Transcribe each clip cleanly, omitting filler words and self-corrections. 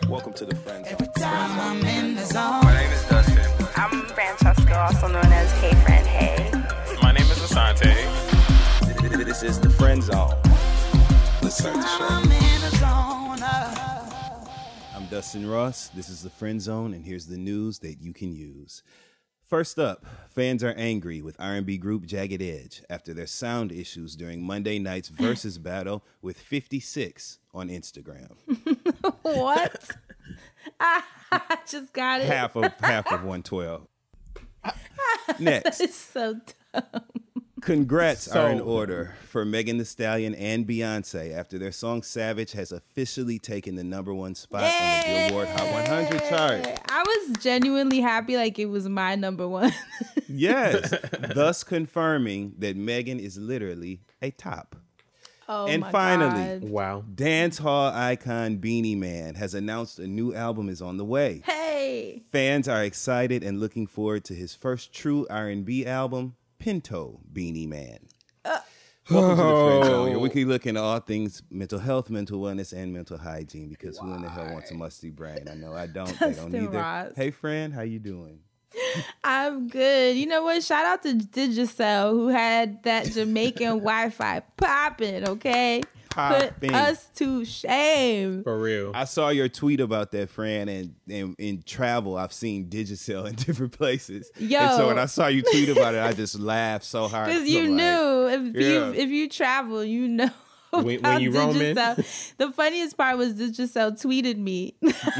Welcome to the Friend Zone. Every time I'm in the zone. My name is Dustin. I'm Francesca, also known as Hey Friend Hey. My name is Asante. This is the Friend Zone. Let's start the show. I'm in the zone. I'm Dustin Ross. This is the Friend Zone, and here's the news that you can use. First up, fans are angry with R&B group Jagged Edge after their sound issues during Monday night's Versus battle with 56 on Instagram. What? I just got it. Half of 112. Next. It's so dumb. Congrats are in order for Megan Thee Stallion and Beyonce after their song Savage has officially taken the #1 spot on the Billboard Hot 100 chart. I was genuinely happy like it was my #1. Yes, thus confirming that Megan is literally a top. Oh And my finally, God. Wow. Dance hall icon Beanie Man has announced a new album is on the way. Hey. Fans are excited and looking forward to his first true R&B album, Pinto Beanie Man. Welcome to the Friend Zone, your weekly look into all things mental health, mental wellness, and mental hygiene. Because who in the hell wants a musty brain? I know I don't. They don't Dustin either. Ross. Hey, friend, how you doing? I'm good. You know what? Shout out to Digicel who had that Jamaican Wi-Fi popping, okay? Popping. Put us to shame. For real. I saw your tweet about that, Fran, and in travel, I've seen Digicel in different places. Yo. And so when I saw you tweet about it, I just laughed so hard. Because you I'm like, knew if you travel, you know. When about you roaming. Digicel. The funniest part was Digicel tweeted me.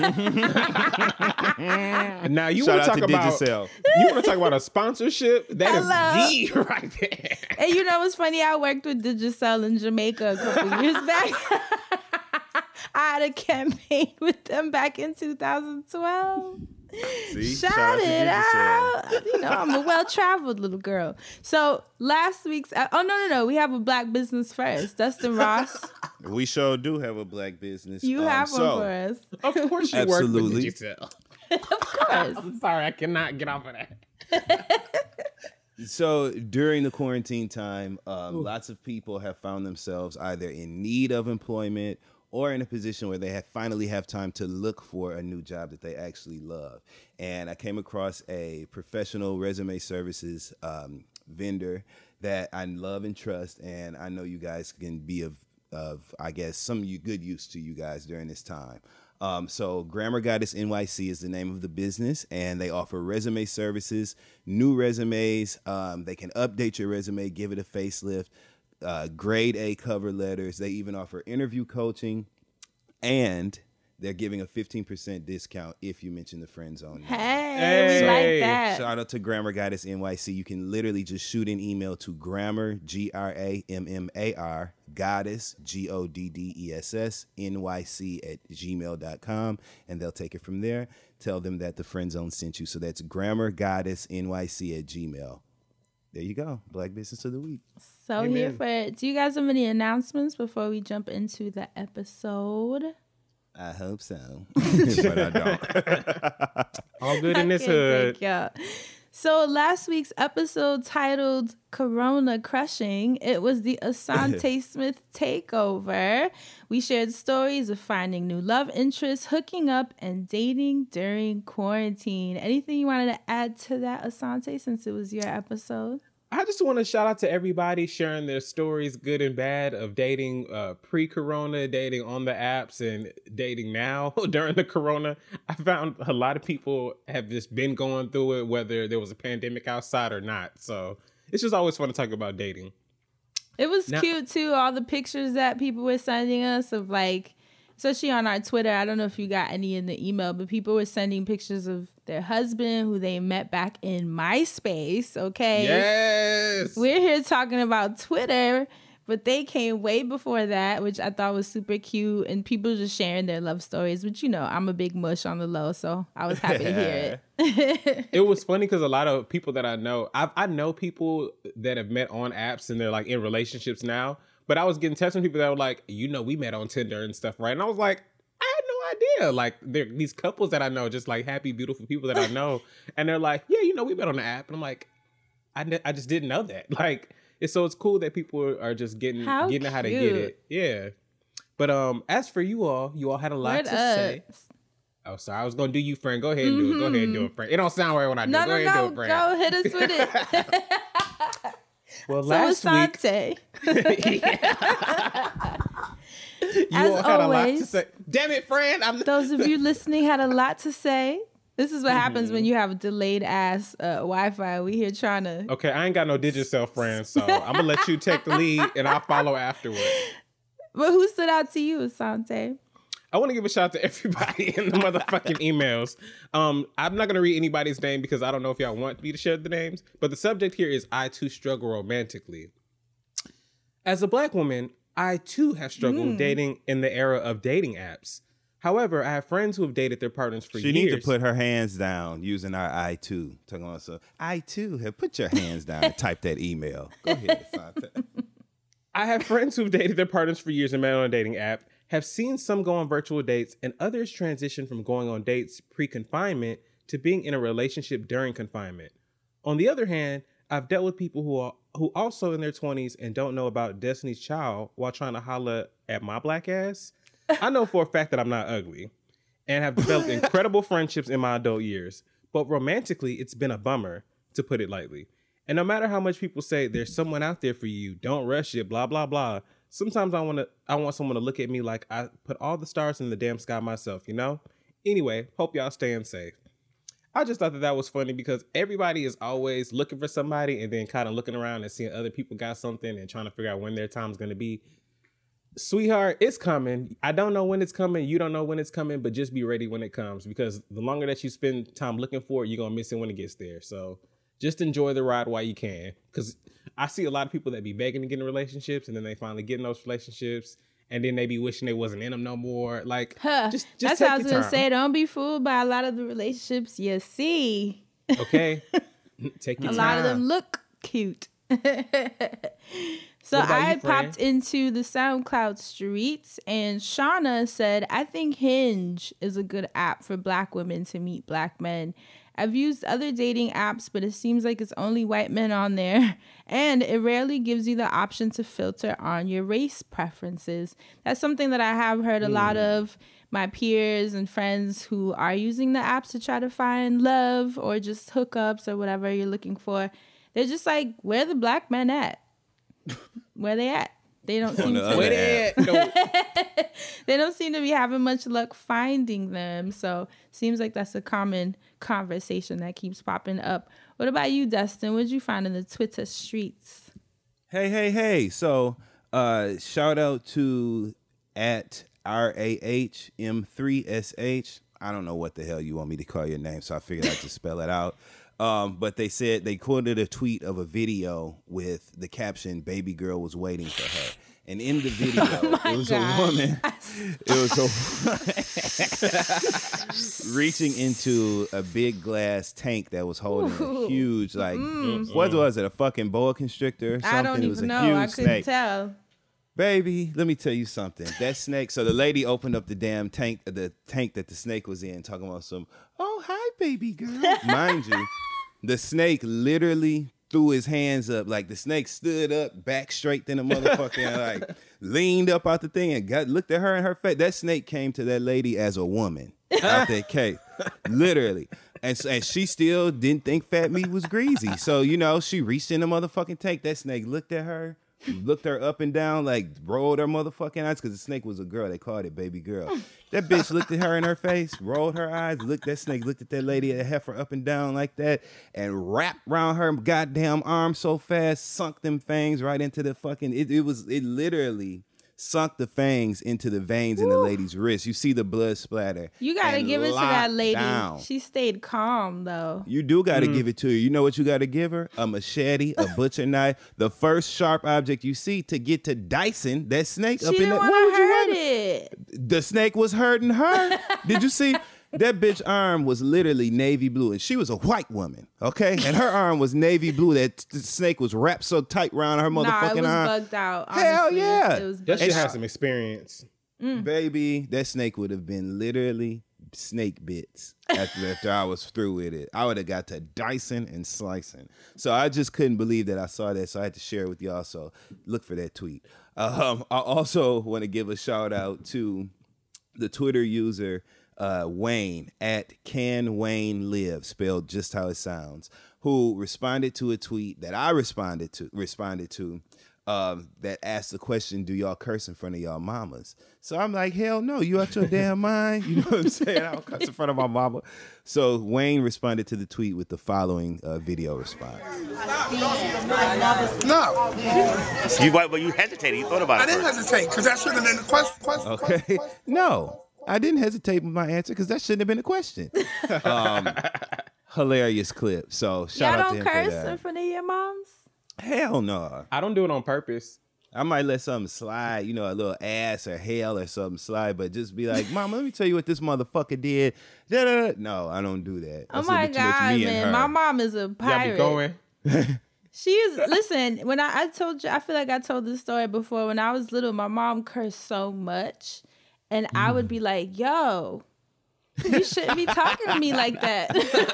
Now you Shout want to out talk to about Digicel. you want to talk about a sponsorship? That Hello. is the right there. And you know what's funny? I worked with Digicel in Jamaica a couple years back. I had a campaign with them back in 2012. See? Shout to it Digicel. out. You know, I'm a well-traveled little girl. So last week's... no. We have a black business first. Dustin Ross, We sure do have a black business. you have one so, for us. Of course you work Absolutely. with Digicel. Of course. I'm sorry, I cannot get off of that. So during the quarantine time, lots of people have found themselves either in need of employment or in a position where they finally have time to look for a new job that they actually love. And I came across a professional resume services vendor that I love and trust, and I know you guys can be of I guess, some good use to you guys during this time. So Grammar Goddess NYC is the name of the business, and they offer resume services, new resumes. They can update your resume, give it a facelift, grade A cover letters. They even offer interview coaching, and they're giving a 15% discount if you mention the Friend Zone. Hey, we like that. Shout out to Grammar Goddess NYC. You can literally just shoot an email to grammar, GRAMMAR, goddess, GODDESS, NYC @gmail.com, and they'll take it from there. Tell them that the Friend Zone sent you. So that's grammar, goddess, NYC @gmail. There you go. Black Business of the Week. So Amen. here for it. Do you guys have any announcements before we jump into the episode? I hope so. But I don't. All good in this Can't hood. take y'all. So last week's episode titled Corona Crushing, it was the Asante Smith takeover. We shared stories of finding new love interests, hooking up, and dating during quarantine. Anything you wanted to add to that, Asante, since it was your episode? I just want to shout out to everybody sharing their stories, good and bad, of dating pre-corona, dating on the apps, and dating now during the corona. I found a lot of people have just been going through it, whether there was a pandemic outside or not. So it's just always fun to talk about dating. It was Now- cute too. All the pictures that people were sending us of like, especially on our Twitter. I don't know if you got any in the email, but people were sending pictures of their husband who they met back in MySpace. Okay. Yes. We're here talking about Twitter, but they came way before that, which I thought was super cute. And people just sharing their love stories, which, you know, I'm a big mush on the low, so I was happy to hear it. It was funny because a lot of people that I know, I know people that have met on apps and they're like in relationships now. But I was getting texts from people that were like, you know, we met on Tinder and stuff, right? And I was like, I had no idea. Like, there these couples that I know, just like happy, beautiful people that I know. And they're like, yeah, you know, we met on the app. And I'm like, I just didn't know that. Like, it's cool that people are just getting how to get cute. it. Yeah. But as for you all had a lot Word to up. say. Oh, sorry. I was gonna do you, friend. Go ahead and do it. Go ahead and do it, friend. It don't sound right when I do it. Go ahead and do it, friend. Go hit us with it. Well, So last week Asante, you as all had a lot to always, say. Damn it, friend! those of you listening had a lot to say. This is what happens when you have delayed ass Wi-Fi. We here trying to. Okay, I ain't got no Digicel friends, so I'm gonna let you take the lead, and I'll follow afterward. But who stood out to you, Asante? I want to give a shout out to everybody in the motherfucking emails. I'm not gonna read anybody's name because I don't know if y'all want me to share the names. But the subject here is I too struggle romantically. As a Black woman, I too have struggled with dating in the era of dating apps. However, I have friends who have dated their partners for years. She need to put her hands down using our I too. Talking about so I too have put your hands down and type that email. Go ahead, Asante. I have friends who've dated their partners for years and met on a dating app, have seen some go on virtual dates, and others transition from going on dates pre-confinement to being in a relationship during confinement. On the other hand, I've dealt with people who also in their 20s and don't know about Destiny's Child while trying to holla at my Black ass. I know for a fact that I'm not ugly and have developed incredible friendships in my adult years, but romantically, it's been a bummer, to put it lightly. And no matter how much people say there's someone out there for you, don't rush it, blah, blah, blah. Sometimes I want someone to look at me like I put all the stars in the damn sky myself, you know? Anyway, hope y'all staying safe. I just thought that was funny because everybody is always looking for somebody and then kind of looking around and seeing other people got something and trying to figure out when their time's going to be. Sweetheart, it's coming. I don't know when it's coming. You don't know when it's coming, but just be ready when it comes because the longer that you spend time looking for it, you're going to miss it when it gets there. So just enjoy the ride while you can. Because I see a lot of people that be begging to get in relationships and then they finally get in those relationships and then they be wishing they wasn't in them no more. Like, just That's take what I was your going to time. say. Don't be fooled by a lot of the relationships you see. Okay? Take your A time. lot of them look cute. So What about I you, friend? popped into the SoundCloud streets and Shauna said, I think Hinge is a good app for Black women to meet Black men. I've used other dating apps, but it seems like it's only white men on there. And it rarely gives you the option to filter on your race preferences. That's something that I have heard a lot of my peers and friends who are using the apps to try to find love or just hookups or whatever you're looking for. They're just like, where the Black men at? Where they at? They don't seem the to. other Where they at? No. They don't seem to be having much luck finding them. So seems like that's a common conversation that keeps popping up. What about you, Dustin? What'd you find in the Twitter streets? Hey. So shout out to at RAHM3SH. I don't know what the hell you want me to call your name, so I figured I'd just spell it out. But they said they quoted a tweet of a video with the caption, "Baby girl was waiting for her." And in the video, it was a woman. It was a reaching into a big glass tank that was holding a huge, like, what was it? A fucking boa constrictor or something? I don't It was even a know. I huge couldn't snake. tell. Baby, let me tell you something. That snake. So the lady opened up the damn tank, the tank that the snake was in, talking about some. Oh, hi, baby girl. Mind you, the snake literally threw his hands up, like the snake stood up, back straight, then the motherfucker like leaned up out the thing and looked at her in her face. That snake came to that lady as a woman out that cake, literally. And she still didn't think fat meat was greasy. So, you know, she reached in the motherfucking tank. That snake looked at her. Looked her up and down, like rolled her motherfucking eyes, because the snake was a girl. They called it baby girl. That bitch looked at her in her face, rolled her eyes, that snake looked at that lady, that heifer up and down like that, and wrapped around her goddamn arm so fast, sunk them fangs right into the fucking, it literally sunk the fangs into the veins in the lady's wrist. You see the blood splatter. You got to and give it to that locked lady. down. She stayed calm, though. You do got to give it to her. You know what you got to give her? A machete, a butcher knife, the first sharp object you see to get to dicing that snake up She in didn't that. want to hurt it. The snake was hurting her. Did you see? That bitch arm was literally navy blue, and she was a white woman, okay? And her arm was navy blue. That snake was wrapped so tight around her Nah, motherfucking it was arm. bugged out. Hell honestly. yeah. It was That bugged shit out. has some experience. Baby, that snake would have been literally snake bits after I was through with it. I would have got to dicing and slicing. So I just couldn't believe that I saw that, so I had to share it with y'all. So look for that tweet. I also want to give a shout out to the Twitter user Wayne at Can Wayne Live, spelled just how it sounds, who responded to a tweet that I responded to that asked the question, do y'all curse in front of y'all mamas? So I'm like, hell no, you out your damn mind? You know what I'm saying? I don't curse in front of my mama. So Wayne responded to the tweet with the following video response. No. But you hesitated. You thought about it. I didn't hesitate because that shouldn't have been the question. Okay. No, I didn't hesitate with my answer because that shouldn't have been a question. Hilarious clip. So shout out to him for that. Y'all don't curse in front of your moms? Hell no. I don't do it on purpose. I might let something slide, you know, a little ass or hell or something slide, but just be like, Mama, let me tell you what this motherfucker did. Da-da-da. No, I don't do that. Oh my God, man. My mom is a pirate. Y'all be going. She is, listen, when I told you, I feel like I told this story before. When I was little, my mom cursed so much. And I would be like, yo, you shouldn't be talking to me like that.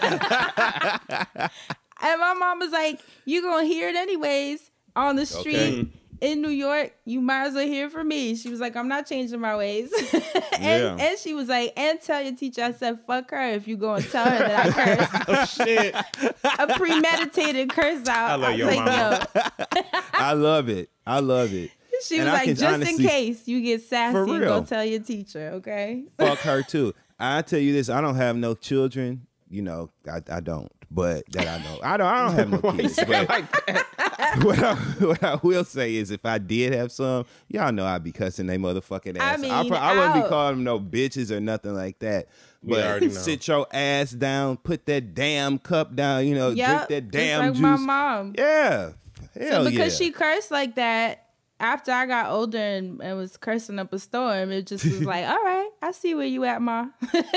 And my mom was like, you going to hear it anyways on the street in New York. You might as well hear it from me. She was like, I'm not changing my ways. and she was like, and tell your teacher I said, fuck her if you go and tell her that I cursed. Oh, shit. A premeditated curse out. I love your like, mama. I love it. I love it. She was like, just honestly, in case you get sassy, go tell your teacher, okay? Fuck her too. I tell you this, I don't have no children. You know, I don't. But that I know. I don't have no kids. But what I will say is if I did have some, y'all know I'd be cussing they motherfucking ass. I wouldn't be calling them no bitches or nothing like that. But sit your ass down, put that damn cup down, you know, drink that damn like juice. My mom. Yeah. Hell so because she cursed like that, after I got older and was cursing up a storm, it just was like, all right, I see where you at, Ma.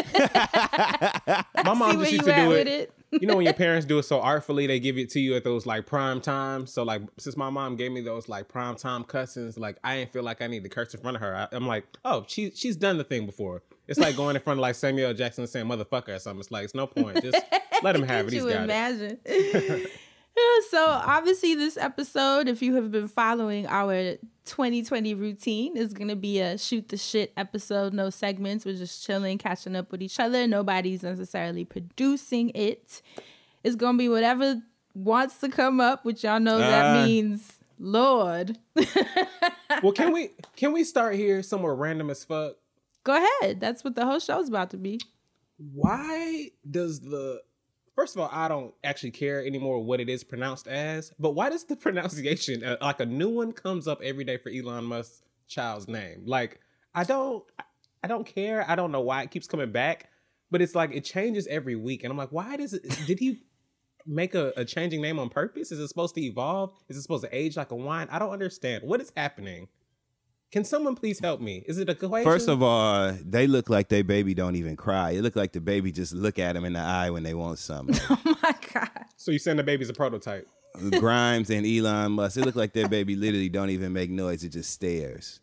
My mom just used to do it. You know when your parents do it so artfully, they give it to you at those like prime times. So like since my mom gave me those like prime time cussings, like I didn't feel like I need to curse in front of her. I'm like, oh, she's done the thing before. It's like going in front of like Samuel L. Jackson and saying motherfucker or something. It's like, it's no point. Just let him have it. He's got it. So obviously this episode, if you have been following our 2020 routine, is going to be a shoot the shit episode. No segments. We're just chilling, catching up with each other. Nobody's necessarily producing it. It's going to be whatever wants to come up, which y'all know that means Lord. Well, can we start here somewhere random as fuck? Go ahead. That's what the whole show's about to be. Why does First of all, I don't actually care anymore what it is pronounced as, but why does the pronunciation, like a new one comes up every day for Elon Musk's child's name? Like, I don't care. I don't know why it keeps coming back, but it's like it changes every week. And I'm like, why does it, did he make a changing name on purpose? Is it supposed to evolve? Is it supposed to age like a wine? I don't understand. What is happening? Can someone please help me? Is it a equation? First of all, they look like their baby don't even cry. It look like the baby just look at them in the eye when they want something. Oh my God. So you saying the baby's a prototype? Grimes and Elon Musk. It look like their baby literally don't even make noise. It just stares.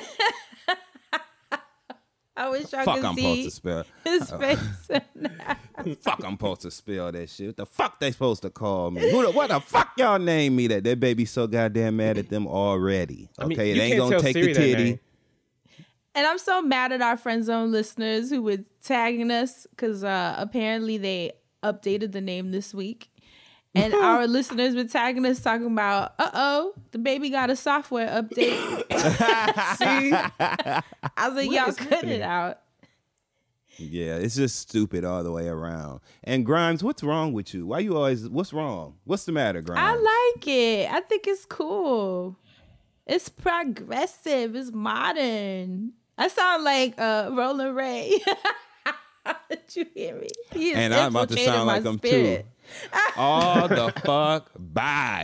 I wish y'all fuck could I'm see supposed to spell. his face. Fuck I'm supposed to spell that shit. What the fuck they supposed to call me? What the fuck y'all name me that? That baby so goddamn mad at them already. Okay, they ain't gonna take the titty. And I'm so mad at our friend zone listeners who were tagging us because apparently they updated the name this week. And our listeners were tagging us talking about, the baby got a software update. See? I was like, y'all cut it out. Yeah, it's just stupid all the way around. And Grimes, what's wrong with you? Why you always, what's wrong? What's the matter, Grimes? I like it. I think it's cool. It's progressive. It's modern. I sound like Roland Ray. Did you hear me? And I'm about to sound like him too. All the fuck bye.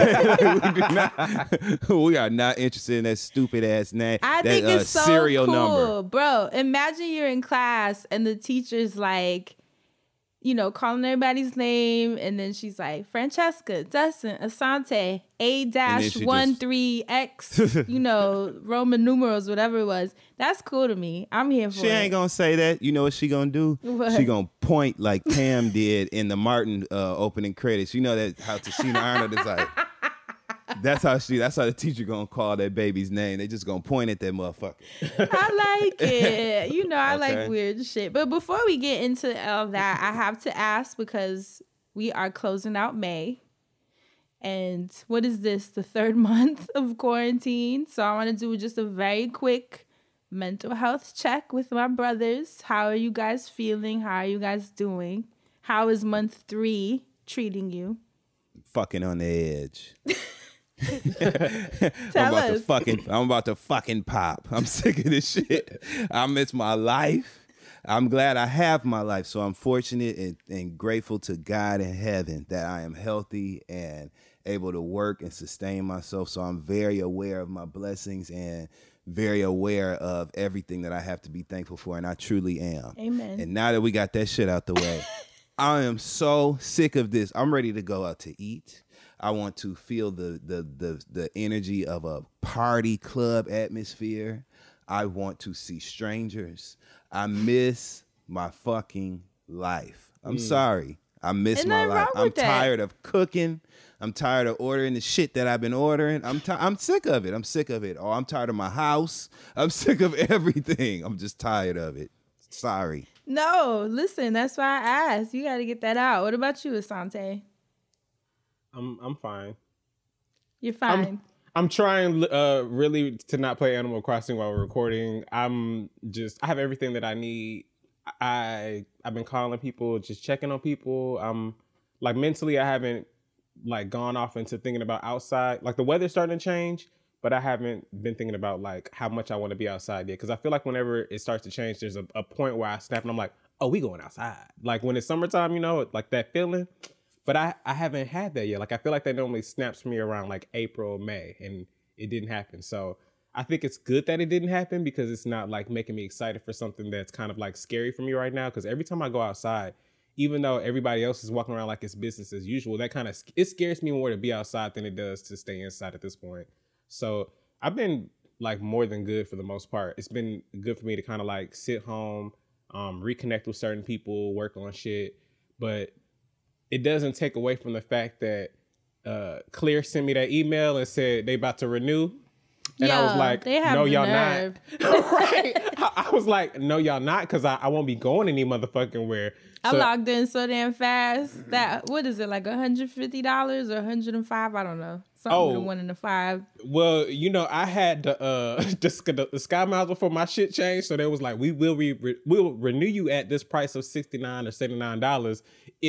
Okay? We are not interested in that stupid ass name. I think it's so serial cool, number. Bro, imagine you're in class and the teacher's like, you know, calling everybody's name, and then she's like, Francesca, Dustin, Asante, A-13X, you know, Roman numerals, whatever it was. That's cool to me. I'm here for it. She ain't gonna say that. You know what she gonna do? What? She gonna point like Pam did in the Martin opening credits. You know that how Tashina Arnold is like, That's how the teacher gonna call that baby's name. They just gonna point at that motherfucker. I like it. You know, I Okay. like weird shit. But before we get into all that, I have to ask, because we are closing out May. And what is this? The third month of quarantine. So I want to do just a very quick mental health check with my brothers. How are you guys feeling? How are you guys doing? How is month 3 treating you? Fucking on the edge. Tell us. I'm about to fucking pop. I'm sick of this shit. I miss my life. I'm glad I have my life. So I'm fortunate and grateful to God in heaven that I am healthy and able to work and sustain myself. So I'm very aware of my blessings and very aware of everything that I have to be thankful for. And I truly am. Amen. And now that we got that shit out the way, I am so sick of this. I'm ready to go out to eat. I want to feel the energy of a party club atmosphere. I want to see strangers. I miss my fucking life. I'm sorry. I miss Ain't my nothing life. wrong I'm with that. tired of cooking. I'm tired of ordering the shit that I've been ordering. I'm sick of it. I'm sick of it. Oh, I'm tired of my house. I'm sick of everything. I'm just tired of it. Sorry. No, listen, that's why I asked. You got to get that out. What about you, Asante? I'm fine. You're fine. I'm trying really to not play Animal Crossing while we're recording. I have everything that I need. I've been calling people, just checking on people. Like mentally, I haven't like gone off into thinking about outside. Like the weather's starting to change, but I haven't been thinking about like how much I want to be outside yet. Because I feel like whenever it starts to change, there's a point where I snap and I'm like, oh, we going outside. Like when it's summertime, you know, like that feeling. But I haven't had that yet. Like I feel like that normally snaps me around like April, May, and it didn't happen. So I think it's good that it didn't happen because it's not like making me excited for something that's kind of like scary for me right now. Because every time I go outside, even though everybody else is walking around like it's business as usual, that kind of it scares me more to be outside than it does to stay inside at this point. So I've been like more than good for the most part. It's been good for me to kind of like sit home, reconnect with certain people, work on shit, but it doesn't take away from the fact that Clear sent me that email and said they about to renew. And I was like, they have no, the y'all nerve. not. Right? I was like, no, y'all not, because I won't be going any motherfucking where. I So- logged in so damn fast that, what is it, like $150 or $105? I don't know. Something with a 1 and a 5. Well, you know, I had the Sky Miles before my shit changed, so they was like, we'll renew you at this price of $69 or $79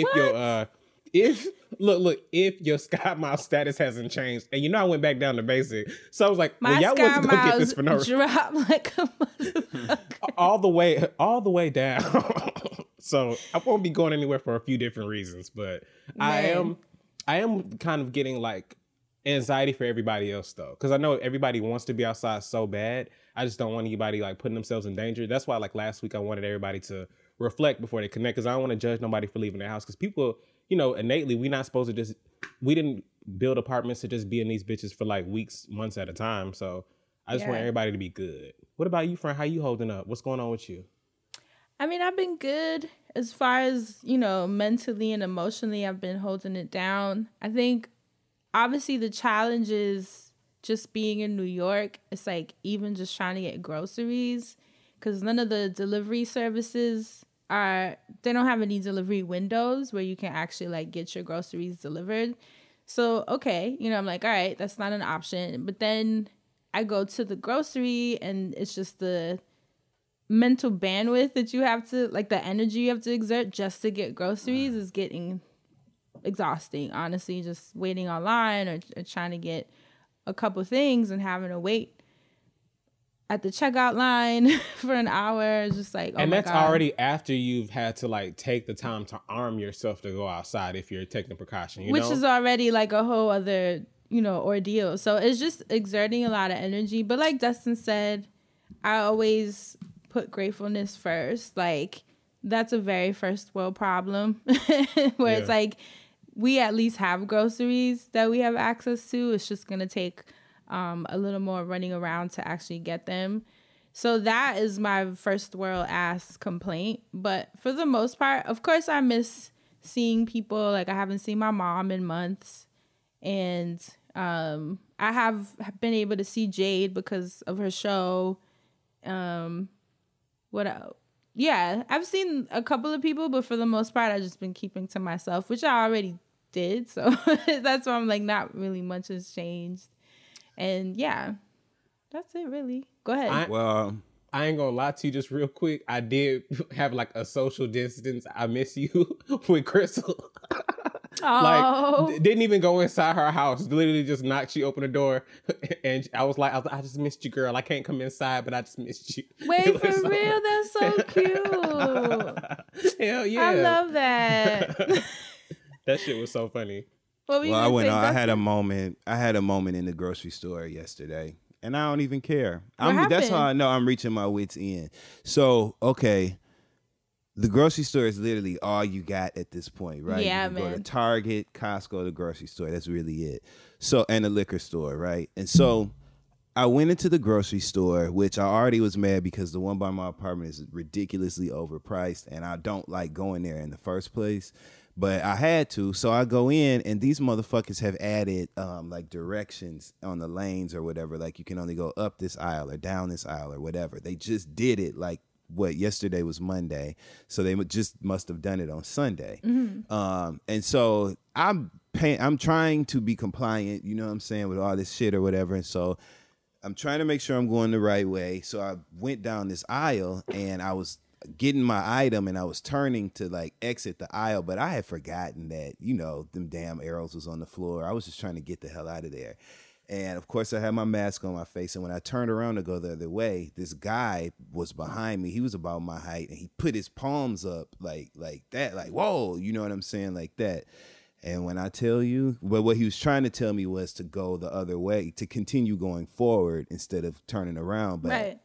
if if your Sky Miles status hasn't changed. And you know, I went back down to basic, so I was like, My well, y'all Sky wasn't gonna get this Miles for no reason. dropped like a motherfucker. all the way down. So I won't be going anywhere for a few different reasons, but Man. I am kind of getting like anxiety for everybody else though, because I know everybody wants to be outside so bad. I just don't want anybody like putting themselves in danger. That's why like last week I wanted everybody to reflect before they connect, because I don't want to judge nobody for leaving their house, because people, you know, innately we not supposed to we didn't build apartments to just be in these bitches for like weeks, months at a time. So I just want everybody to be good. What about you, friend? How you holding up? What's going on with you? I mean, I've been good as far as, you know, mentally and emotionally. I've been holding it down. I think obviously the challenge is just being in New York. It's like even just trying to get groceries, because none of the delivery services they don't have any delivery windows where you can actually like get your groceries delivered. So, okay, you know, I'm like, all right, that's not an option. But then I go to the grocery and it's just the mental bandwidth that you have to, like the energy you have to exert just to get groceries is getting exhausting, honestly. Just waiting online or trying to get a couple things and having to wait at the checkout line for an hour. It's just like, oh and my that's God. already after you've had to like take the time to arm yourself to go outside if you're taking precaution, you Which know? is already like a whole other, you know, ordeal. So it's just exerting a lot of energy. But like Dustin said, I always put gratefulness first. Like that's a very first world problem where it's like we at least have groceries that we have access to. It's just going to take a little more running around to actually get them. So that is my first world ass complaint. But for the most part, of course, I miss seeing people. Like I haven't seen my mom in months. And I have been able to see Jade because of her show. What else? Yeah, I've seen a couple of people, but for the most part, I've just been keeping to myself, which I already did. So that's why I'm like, not really much has changed. And yeah, that's it really. Go ahead. I ain't gonna lie to you just real quick. I did have like a social distance I miss you with Crystal. Like, didn't even go inside her house. Literally just knocked. She opened the door, and I was like, I just missed you, girl. I can't come inside, but I just missed you. Wait, for real? That's so cute. Hell yeah. I love that. That shit was so funny. What were you gonna say, I had a Dustin? moment in the grocery store yesterday, and I don't even care. What That's how I happened? know I'm reaching my wits' end. So, okay, the grocery store is literally all you got at this point, right? Yeah, you can go to man. Target, Costco, the grocery store. That's really it. So, and the liquor store, right? And so I went into the grocery store, which I already was mad because the one by my apartment is ridiculously overpriced, and I don't like going there in the first place. But I had to, so I go in, and these motherfuckers have added like directions on the lanes or whatever. Like you can only go up this aisle or down this aisle or whatever. They just did it like yesterday was Monday, so they just must have done it on Sunday. And so I'm trying to be compliant, you know what I'm saying, with all this shit or whatever. And so I'm trying to make sure I'm going the right way. So I went down this aisle, and I was getting my item, and I was turning to like exit the aisle, but I had forgotten that, you know, them damn arrows was on the floor. I was just trying to get the hell out of there. And of course I had my mask on my face, and when I turned around to go the other way, this guy was behind me. He was about my height, and he put his palms up like that, like, whoa, you know what I'm saying, like that. And when I tell you, well, what he was trying to tell me was to go the other way, to continue going forward instead of turning around. But Right.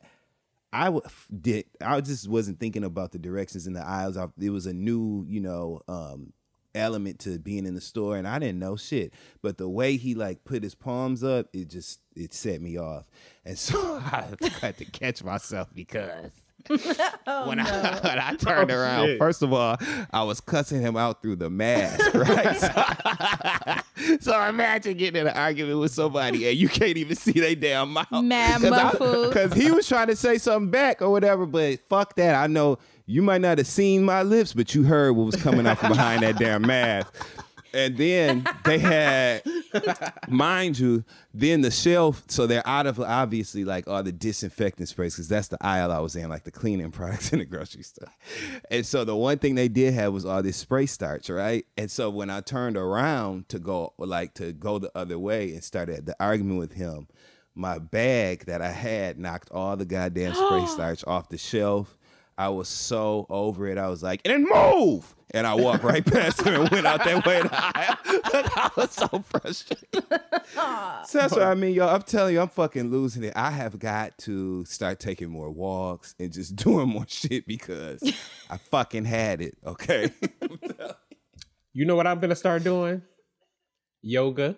I just wasn't thinking about the directions in the aisles. It was a new, you know, element to being in the store, and I didn't know shit. But the way he like put his palms up, it set me off. And so I had to catch myself because when I turned around, shit. first of all, I was cussing him out through the mask, right? So imagine getting in an argument with somebody and you can't even see their damn mouth. Mad muffled. Because he was trying to say something back or whatever, but fuck that. I know you might not have seen my lips, but you heard what was coming out from behind that damn mask. And then they had, mind you, then the shelf, so they're out of obviously like all the disinfectant sprays, because that's the aisle I was in, like the cleaning products in the grocery store. And so the one thing they did have was all this spray starch, right? And so when I turned around to go the other way and started the argument with him, my bag that I had knocked all the goddamn spray starch off the shelf. I was so over it. I was like, and then move! And I walked right past him and went out that way. I was so frustrated. So that's what I mean, y'all. I'm telling you, I'm fucking losing it. I have got to start taking more walks and just doing more shit because I fucking had it, okay? You know what I'm gonna start doing? Yoga.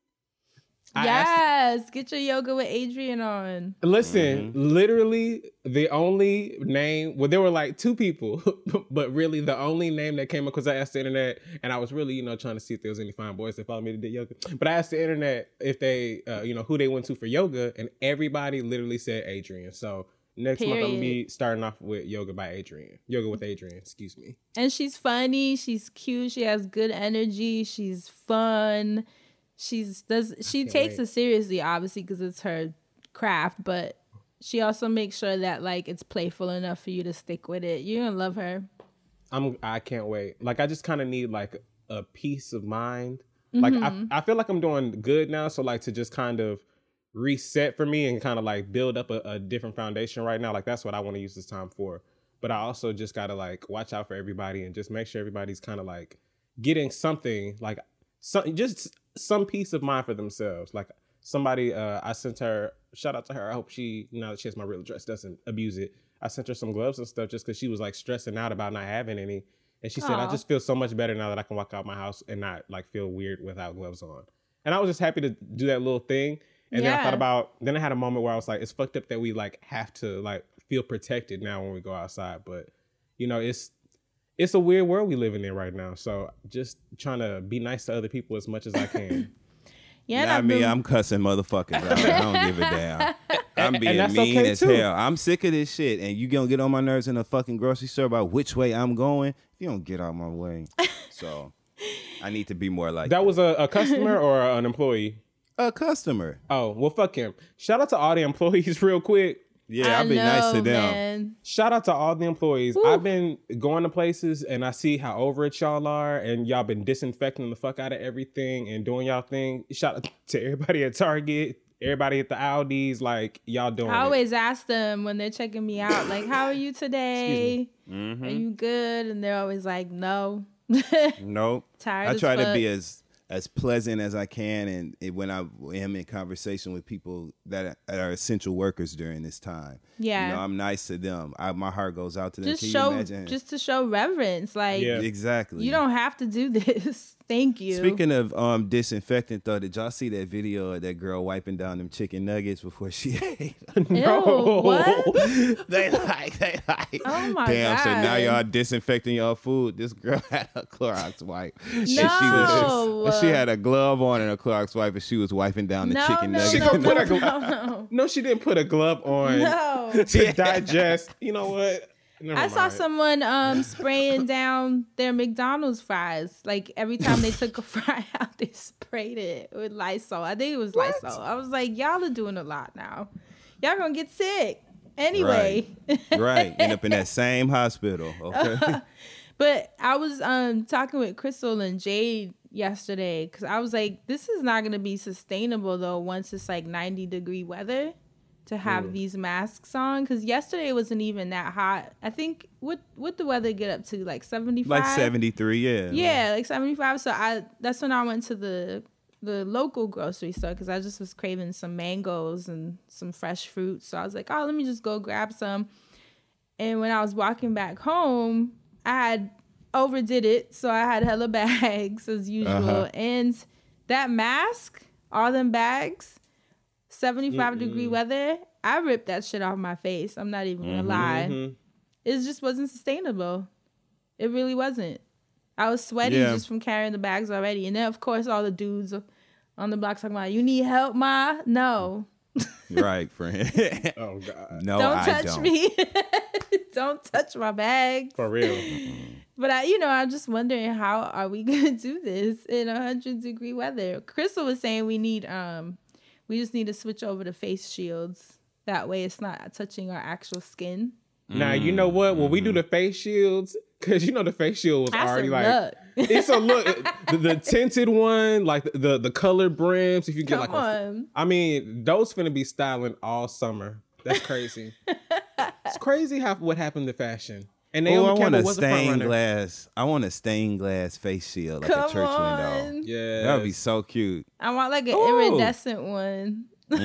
Yes, get your yoga with Adrian on. Listen, literally the only name, well, there were like two people, but really the only name that came up, because I asked the internet, and I was really, you know, trying to see if there was any fine boys that followed me that did yoga. But I asked the internet if they, you know, who they went to for yoga, and everybody literally said Adrian. So next month I'm gonna be starting off with yoga with Adrian, excuse me. And she's funny, she's cute, she has good energy, she's fun. She takes it seriously, obviously, because it's her craft, but she also makes sure that like it's playful enough for you to stick with it. You're gonna love her. I can't wait. Like, I just kind of need like a peace of mind. Like, I feel like I'm doing good now, so like to just kind of reset for me and kind of like build up a different foundation right now. Like, that's what I want to use this time for. But I also just gotta like watch out for everybody and just make sure everybody's kind of like getting something, like some peace of mind for themselves. Like, somebody, I sent her, shout out to her. I hope she, now that she has my real address, doesn't abuse it. I sent her some gloves and stuff just because she was like stressing out about not having any. And she said, I just feel so much better now that I can walk out my house and not like feel weird without gloves on. And I was just happy to do that little thing. And then I thought then I had a moment where I was like, it's fucked up that we like have to like feel protected now when we go outside. But, you know, it's a weird world we living in right now. So just trying to be nice to other people as much as I can. Yeah, Not me. I'm cussing motherfuckers out. I don't give a damn. I'm being that's mean okay as too. hell. I'm sick of this shit. And you gonna get on my nerves in a fucking grocery store about which way I'm going? You don't get out my way. So I need to be more like That was a customer or an employee? a customer. Oh, well, fuck him. Shout out to all the employees real quick. Yeah, I'll be nice to them. Shout out to all the employees. Woo. I've been going to places and I see how over it y'all are, and y'all been disinfecting the fuck out of everything and doing y'all thing. Shout out to everybody at Target, everybody at the Aldis, like y'all doing I it. always ask them when they're checking me out, like, how are you today? Mm-hmm. Are you good? And they're always like, no. Nope. Tired I as try to fuck. be as pleasant as I can, and when I am in conversation with people that are essential workers during this time, Yeah. you know, I'm nice to them. My heart goes out to them. Just Can you show, imagine? just to show reverence. Like, Yeah. Exactly. you don't have to do this. Thank you. Speaking of disinfectant, though, did y'all see that video of that girl wiping down them chicken nuggets before she ate? Ew, what? they like. Oh my Damn, so now God. y'all disinfecting y'all food. This girl had a Clorox wipe. And No. she had a glove on and a Clorox wipe, and she was wiping down the No, chicken no, nuggets. She gonna no, put a no, glove. no. No, she didn't put a glove on No. to digest. You know what? Never I saw mind. someone spraying down their McDonald's fries. Like every time they took a fry out, they sprayed it with Lysol. I think it was Lysol. I was like, y'all are doing a lot now. Y'all gonna get sick anyway. Right. End up in that same hospital. Okay. But I was talking with Crystal and Jade yesterday because I was like, this is not gonna be sustainable though once it's like 90-degree weather to have these masks on, because yesterday it wasn't even that hot. I think what the weather get up to, like 75, Like 73, yeah. yeah, like 75. So that's when I went to the local grocery store because I just was craving some mangoes and some fresh fruit. So I was like, oh, let me just go grab some. And when I was walking back home, I had overdid it, so I had hella bags as usual. And that mask, all them bags, 75-degree weather, I ripped that shit off my face. I'm not even gonna lie. It just wasn't sustainable. It really wasn't. I was sweaty just from carrying the bags already. And then, of course, all the dudes on the block talking about, you need help, Ma? No. Right, friend. Oh God. No, Don't I touch don't. me. Don't touch my bags. For real. But I'm just wondering, how are we gonna do this in 100-degree weather? Crystal was saying we just need to switch over to face shields. That way it's not touching our actual skin. Now, you know what? When we do the face shields, because the face shield was That's already a like, look. it's a look. The tinted one, like the colored brims. If you get Come like, on. I mean, those finna be styling all summer. That's crazy. It's crazy what happened to fashion. And Oh, Naomi I want Campbell a was the front stained runner. glass. I want a stained glass face shield, like Come a church window. on. Yeah, That would be so cute. I want like an Ooh. iridescent one.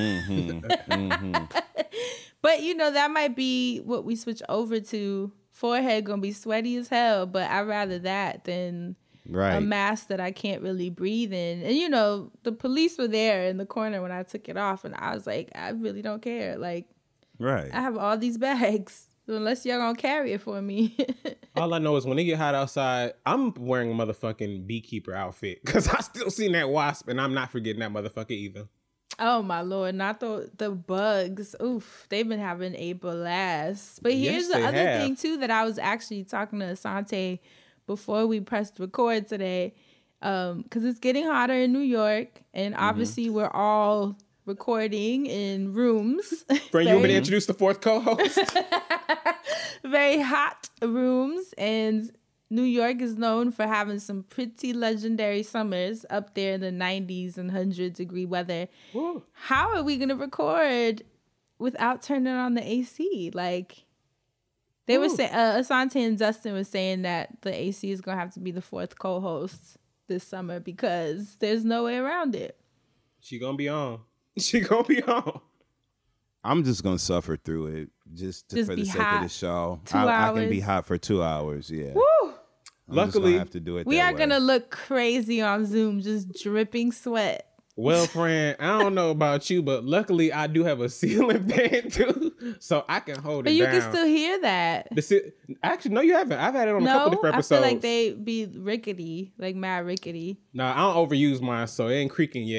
But that might be what we switch over to. Forehead gonna be sweaty as hell, but I'd rather that than Right. a mask that I can't really breathe in. And the police were there in the corner when I took it off, and I was like, I really don't care. Like, Right. I have all these bags. So unless y'all gonna carry it for me. All I know is when it get hot outside, I'm wearing a motherfucking beekeeper outfit because I still seen that wasp, and I'm not forgetting that motherfucker either. Oh my Lord, not the bugs. Oof, they've been having a blast. But here's Yes, the they other have. thing too that I was actually talking to Asante before we pressed record today. Because it's getting hotter in New York, and obviously we're all recording in rooms. Friend, you want me to introduce the fourth co-host? Very hot rooms, and New York is known for having some pretty legendary summers up there in the 90s and 100-degree weather. Woo. How are we going to record without turning on the AC? Like, they were saying, Asante and Dustin was saying that the AC is going to have to be the fourth co-host this summer because there's no way around it. She gonna be on. She gonna be on. I'm just gonna suffer through it just Just for the be sake hot of the show. 2 I can be hours. hot for 2 hours. Yeah. Woo! I'm just Luckily, gonna have to do it. We that are way. going to look crazy on Zoom, just dripping sweat. Well, friend, I don't know about you, but luckily I do have a ceiling fan too, so I can hold But it you down. can still hear that. Actually, no, you haven't. I've had it on a couple No, different I episodes. feel like they be rickety, like mad rickety. No, I don't overuse mine, so it ain't creaking yet.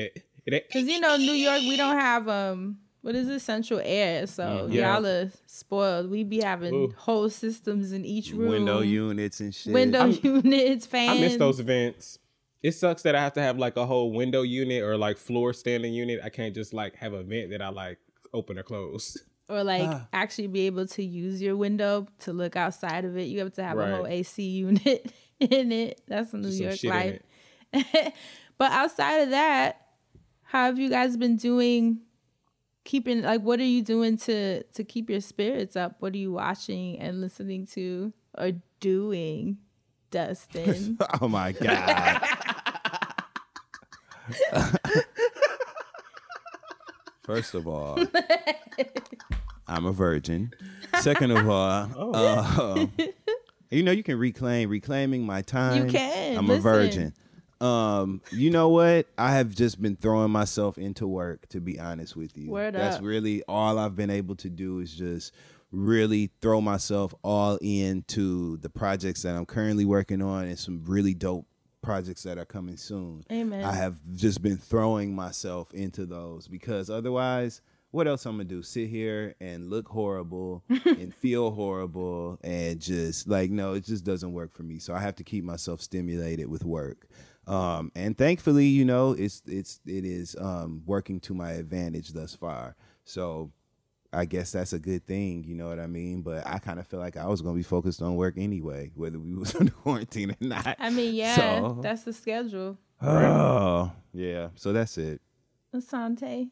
Because New York, we don't have what is it, central air, so y'all are spoiled. We be having whole systems in each room, window units and shit. Units, fans. I miss those vents. It sucks that I have to have like a whole window unit or like floor standing unit. I can't just like have a vent that I like open or close. Or like actually be able to use your window to look outside of it. You have to have a whole AC unit in it. That's a New York life. But outside of that, how have you guys been doing? What are you doing to keep your spirits up? What are you watching and listening to or doing, Dustin? Oh my God. First of all, I'm a virgin. Second of all, you can reclaiming my time. You can. I'm a virgin. You know what? I have just been throwing myself into work, to be honest with you. That's really all I've been able to do is just really throw myself all into the projects that I'm currently working on and some really dope projects that are coming soon. Amen. I have just been throwing myself into those because otherwise, what else I'm gonna do? Sit here and look horrible and feel horrible and just no, it just doesn't work for me. So I have to keep myself stimulated with work. And thankfully, it is working to my advantage thus far. So I guess that's a good thing, you know what I mean? But I kind of feel like I was going to be focused on work anyway, whether we was under quarantine or not. I mean, that's the schedule. Oh, yeah. So that's it. Asante,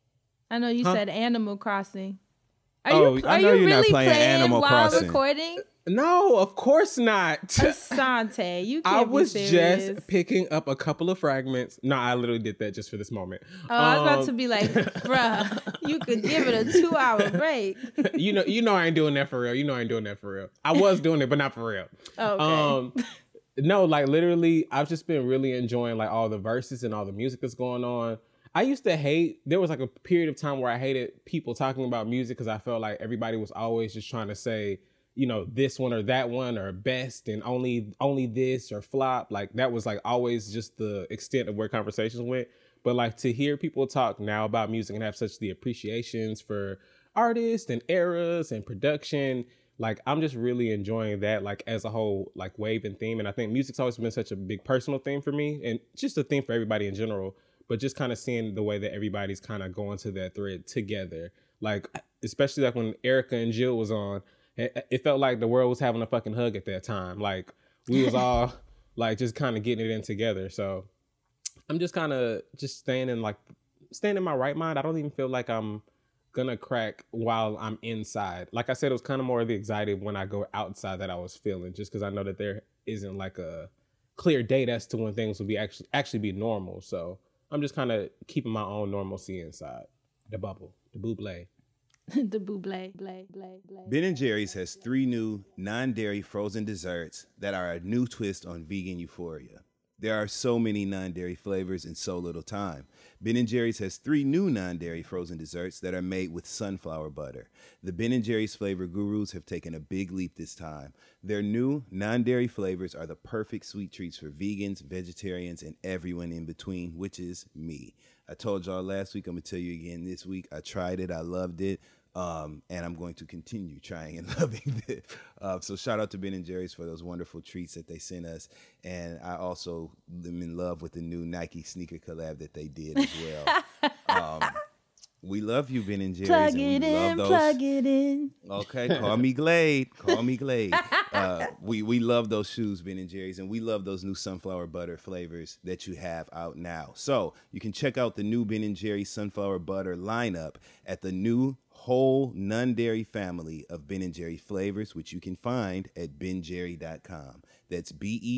I know you said Animal Crossing. I know you're not playing Animal Crossing. Recording? No, of course not. Asante, you can't I was be serious. just picking up a couple of fragments. No, I literally did that just for this moment. Oh, I was about to be like, bruh, you could give it a 2-hour break. You know I ain't doing that for real. I was doing it, but not for real. Okay. No, like literally, I've just been really enjoying like all the verses and all the music that's going on. I used to hate, there was like a period of time where I hated people talking about music because I felt like everybody was always just trying to say, this one or that one or best and only this or flop. Like that was like always just the extent of where conversations went. But like to hear people talk now about music and have such the appreciations for artists and eras and production, like I'm just really enjoying that like as a whole like wave and theme. And I think music's always been such a big personal theme for me and just a theme for everybody in general. But just kind of seeing the way that everybody's kind of going to that thread together. Like, especially like when Erica and Jill was on, it felt like the world was having a fucking hug at that time. Like, we was all like just kind of getting it in together. So I'm just kind of just staying in my right mind. I don't even feel like I'm gonna crack while I'm inside. Like I said, it was kind of more of the anxiety when I go outside that I was feeling, just because I know that there isn't like a clear date as to when things will be actually be normal. So I'm just kind of keeping my own normalcy inside. The bubble, the buble. The buble. Ben & Jerry's has 3 new non-dairy frozen desserts that are a new twist on vegan euphoria. There are so many non-dairy flavors in so little time. Ben & Jerry's has 3 new non-dairy frozen desserts that are made with sunflower butter. The Ben & Jerry's flavor gurus have taken a big leap this time. Their new non-dairy flavors are the perfect sweet treats for vegans, vegetarians, and everyone in between, which is me. I told y'all last week, I'm going to tell you again this week. I tried it. I loved it. And I'm going to continue trying and loving it. So shout out to Ben & Jerry's for those wonderful treats that they sent us. And I also am in love with the new Nike sneaker collab that they did as well. We love you, Ben & Jerry's. Plug it in. Okay, call me Glade. We love those shoes, Ben & Jerry's, and we love those new sunflower butter flavors that you have out now. So you can check out the new Ben & Jerry's sunflower butter lineup at the new whole non-dairy family of Ben & Jerry flavors, which you can find at benjerry.com. That's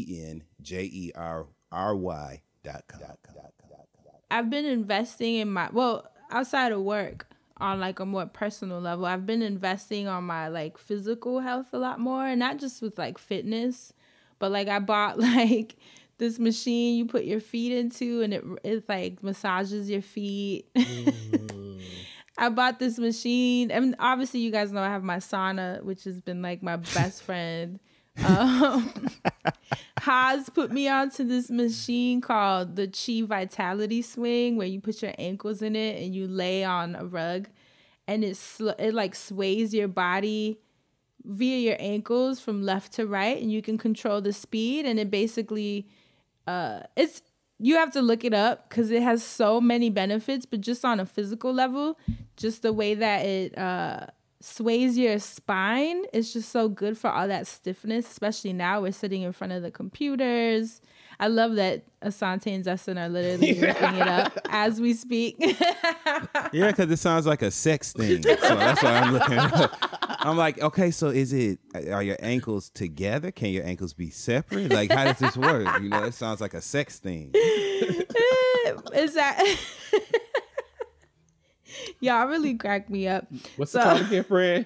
BenJerry.com. I've been investing in outside of work on like a more personal level. I've been investing on my like physical health a lot more, and not just with like fitness, but like I bought like this machine you put your feet into and it like massages your feet. I bought this machine. I mean, obviously you guys know I have my sauna, which has been like my best friend Haas put me onto this machine called the Chi Vitality Swing, where you put your ankles in it and you lay on a rug, and it like sways your body via your ankles from left to right, and you can control the speed. And it basically, you have to look it up because it has so many benefits, but just on a physical level, just the way that it sways your spine is just so good for all that stiffness, especially now we're sitting in front of the computers. I love that Asante and Justin are literally looking it up as we speak. Yeah, because it sounds like a sex thing. So that's why I'm looking it up. I'm like, okay, so are your ankles together? Can your ankles be separate? Like, how does this work? You know, it sounds like a sex thing. Is that... Y'all really crack me up. What's the call again, friend?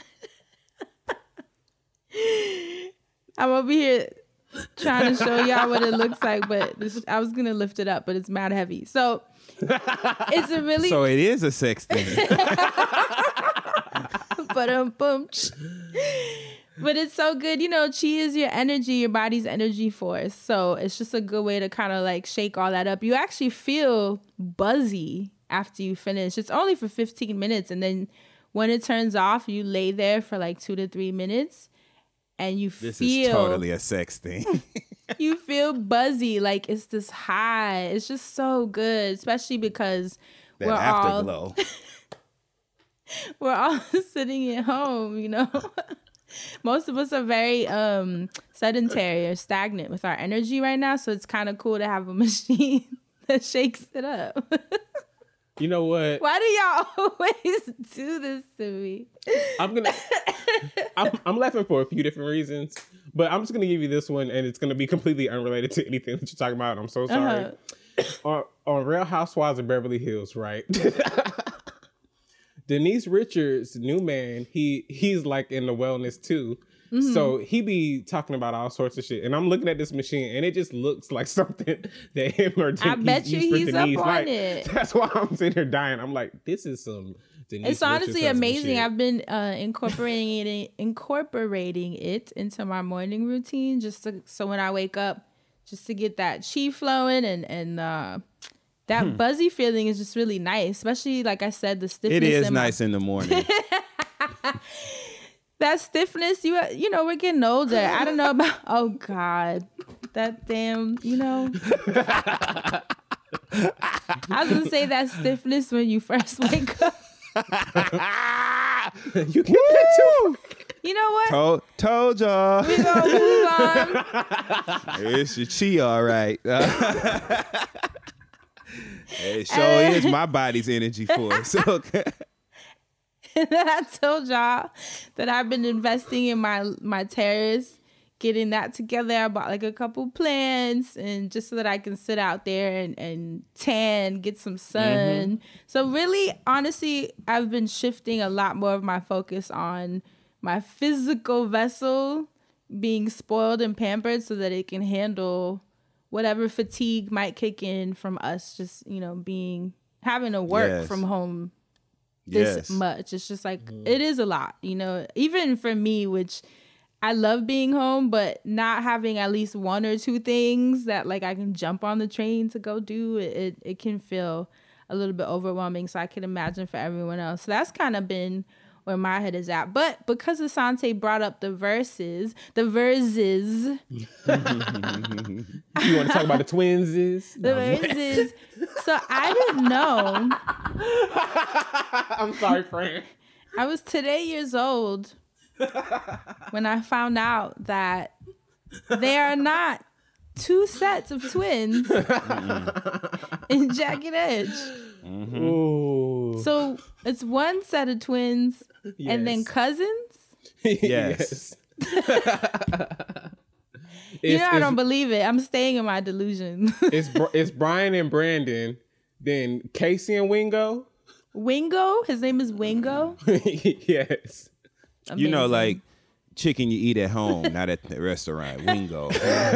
I'm over here trying to show y'all what it looks like, but I was going to lift it up, but it's mad heavy. So it's a really... So it is a sex thing. But it's so good. You know, chi is your energy, your body's energy force. So it's just a good way to kind of like shake all that up. You actually feel buzzy after you finish. It's only for 15 minutes. And then when it turns off, you lay there for like 2 to 3 minutes and this is totally a sex thing. You feel buzzy. Like it's this high. It's just so good, especially because that afterglow. We're all sitting at home, you know. Most of us are very sedentary or stagnant with our energy right now. So it's kind of cool to have a machine that shakes it up. You know what? Why do y'all always do this to me? I'm laughing for a few different reasons, but I'm just gonna give you this one, and it's gonna be completely unrelated to anything that you're talking about. I'm so sorry. On Real Housewives of Beverly Hills, right? Denise Richards' new man, he's like in the wellness too. Mm-hmm. So he be talking about all sorts of shit. And I'm looking at this machine and it just looks like something that him or Denise I bet you he's Denise. Up on it. That's why I'm sitting here dying. I'm like, this is some Denise It's honestly Richards amazing. I've been incorporating it into my morning routine so when I wake up, just to get that chi flowing and that buzzy feeling is just really nice, especially like I said, the stiffness. It is nice in the morning. That stiffness, you know, we're getting older. I don't know about. Oh God, that damn, you know. I was gonna say that stiffness when you first wake up. You get that too. You know what? Told y'all. We gonna move on. It's your chi, all right. It sure is my body's energy force. Okay. And then I told y'all that I've been investing in my terrace, getting that together. I bought like a couple plants and just so that I can sit out there and tan, get some sun. Mm-hmm. So really, honestly, I've been shifting a lot more of my focus on my physical vessel being spoiled and pampered so that it can handle whatever fatigue might kick in from us just, you know, having to work from home this much. It's just like, it is a lot, you know, even for me, which I love being home, but not having at least one or two things that like I can jump on the train to go do, it can feel a little bit overwhelming. So I can imagine for everyone else. So that's kind of been where my head is at. But because Asante brought up the verses. You want to talk about the twinsies? The verses. So I didn't know. I'm sorry, Fran. I was today years old when I found out that there are not two sets of twins in Jagged Edge. Mm-hmm. So it's one set of twins and then cousins? Yes. I don't believe it. I'm staying in my delusion. It's Brian and Brandon, then Casey and Wingo. Wingo? His name is Wingo? Yes. Amazing. You know, like chicken you eat at home, not at the restaurant. Wingo.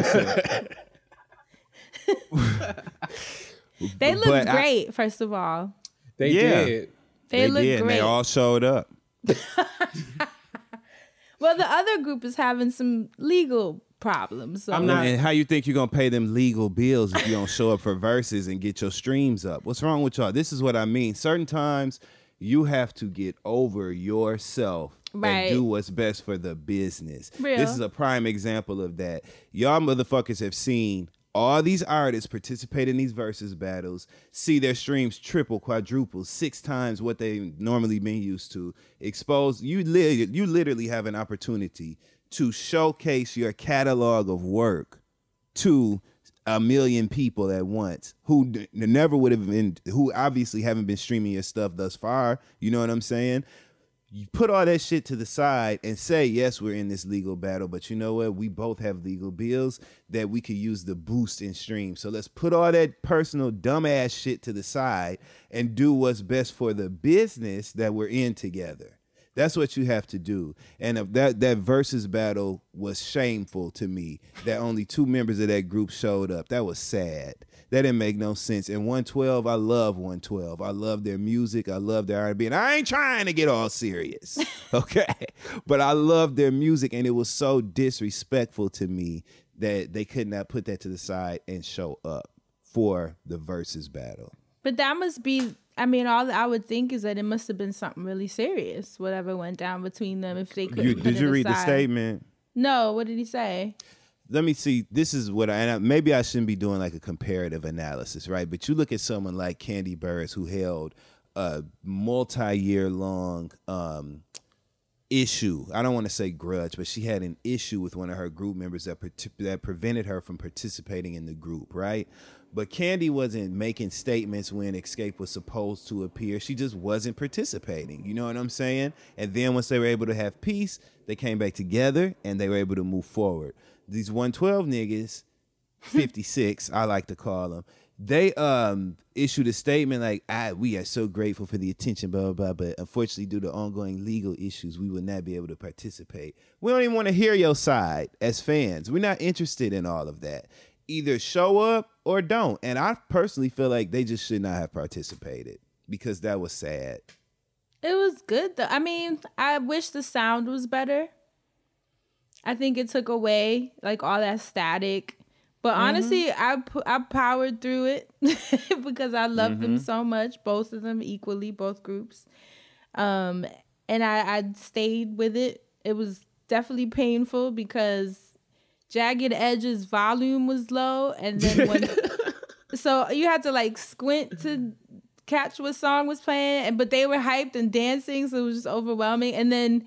They looked great, first of all. They did. They looked great. And they all showed up. Well, the other group is having some legal problems. So. I'm not- And how you think you're gonna pay them legal bills if you don't show up for verses and get your streams up? What's wrong with y'all? This is what I mean. Certain times you have to get over yourself Right. and do what's best for the business. Real. This is a prime example of that. Y'all motherfuckers have seen all these artists participate in these versus battles, see their streams triple, quadruple, 6 times what they've normally been used to. Expose you literally have an opportunity to showcase your catalog of work to 1 million people at once who never would have been, who obviously haven't been streaming your stuff thus far. You know what I'm saying? You put all that shit to the side and say, yes, we're in this legal battle, but you know what? We both have legal bills that we could use to boost in stream. So let's put all that personal dumbass shit to the side and do what's best for the business that we're in together. That's what you have to do. And that versus battle was shameful to me that only 2 members of that group showed up. That was sad. That didn't make no sense. And 112, I love 112. I love their music. I love their R&B. And I ain't trying to get all serious, okay? But I love their music, and it was so disrespectful to me that they could not put that to the side and show up for the versus battle. But that must be, I mean, all I would think is that it must have been something really serious, whatever went down between them if they couldn't Did you read the statement? No, what did he say? Let me see. This is what maybe I shouldn't be doing like a comparative analysis, right? But you look at someone like Kandi Burruss, who held a multi-year long issue. I don't want to say grudge, but she had an issue with one of her group members that prevented her from participating in the group, right? But Kandi wasn't making statements when Escape was supposed to appear. She just wasn't participating. You know what I'm saying? And then once they were able to have peace, they came back together and they were able to move forward. These 112 niggas, 56, I like to call them, they issued a statement like, we are so grateful for the attention, blah, blah, blah, but unfortunately due to ongoing legal issues, we will not be able to participate. We don't even want to hear your side as fans. We're not interested in all of that. Either show up or don't. And I personally feel like they just should not have participated because that was sad. It was good though. I mean, I wish the sound was better. I think it took away like all that static. But honestly, I powered through it because I love them so much, both of them equally, both groups. And I stayed with it. It was definitely painful because Jagged Edge's volume was low, and then so you had to like squint to catch what song was playing, but they were hyped and dancing, so it was just overwhelming. And then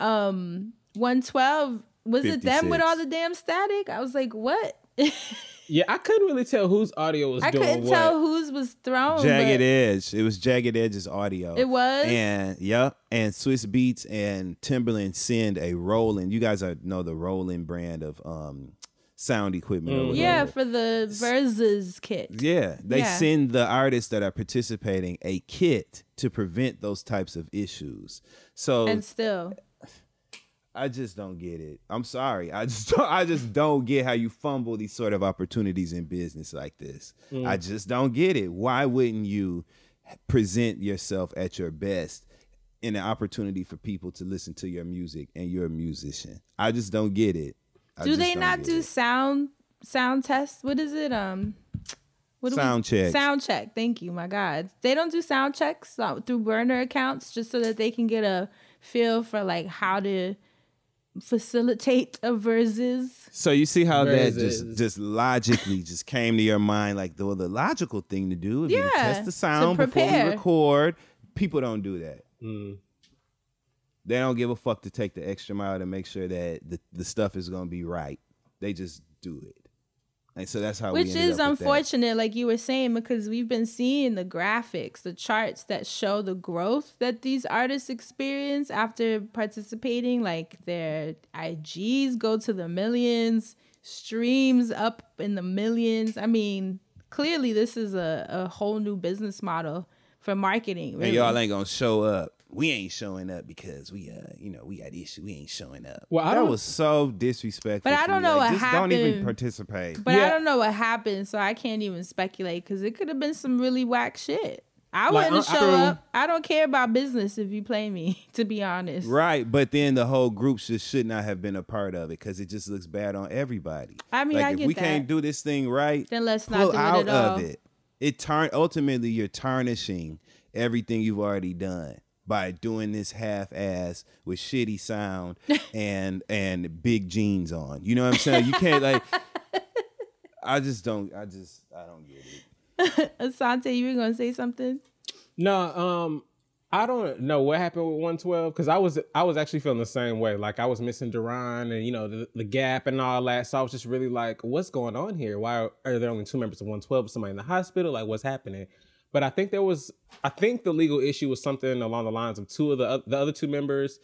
112, was 56. It them with all the damn static? I was like, what? Yeah, I couldn't really tell whose audio was doing what. I couldn't tell whose was thrown. Jagged Edge. It was Jagged Edge's audio. It was? And and Swiss Beats and Timberland send a Roland. You guys know the Roland brand of sound equipment. Yeah, for the Versus kit. Yeah, they send the artists that are participating a kit to prevent those types of issues. So and still, I just don't get it. I'm sorry. I just don't get how you fumble these sort of opportunities in business like this. I just don't get it. Why wouldn't you present yourself at your best in an opportunity for people to listen to your music and you're a musician? I just don't get it. Do they not do sound tests? What is it? Sound check. Sound check. Thank you. My God. They don't do sound checks through burner accounts just so that they can get a feel for like how to facilitate a versus. So you see how that just logically just came to your mind, like the logical thing to do would be to test the sound before we record. People don't do that. They don't give a fuck to take the extra mile to make sure that the stuff is going to be right. They just do it. And so that's how Which we ended is up with unfortunate, like you were saying, because we've been seeing the graphics, the charts that show the growth that these artists experience after participating. Like their IGs go to the millions, streams up in the millions. I mean, clearly this is a whole new business model for marketing. Really. And y'all ain't going to show up. We ain't showing up because we got issue. We ain't showing up. Well, that was so disrespectful. But I don't know what happened. Don't even participate. But I don't know what happened, so I can't even speculate because it could have been some really whack shit. I Like, wouldn't I- show up. I don't care about business if you play me, to be honest. Right, but then the whole group should not have been a part of it because it just looks bad on everybody. I mean, like, I if get we that. can't do this thing right, Then let's not pull do it out at all. of it. Ultimately, you're tarnishing everything you've already done by doing this half-ass with shitty sound and big jeans on. You know what I'm saying? You can't like. I don't get it. Asante, you were gonna say something? No, I don't know what happened with 112 because I was actually feeling the same way. Like I was missing Duran and the gap and all that. So I was just really like, what's going on here? Why are there only 2 members of 112? Somebody in the hospital? Like what's happening? But I think the legal issue was something along the lines of two of the other 2 members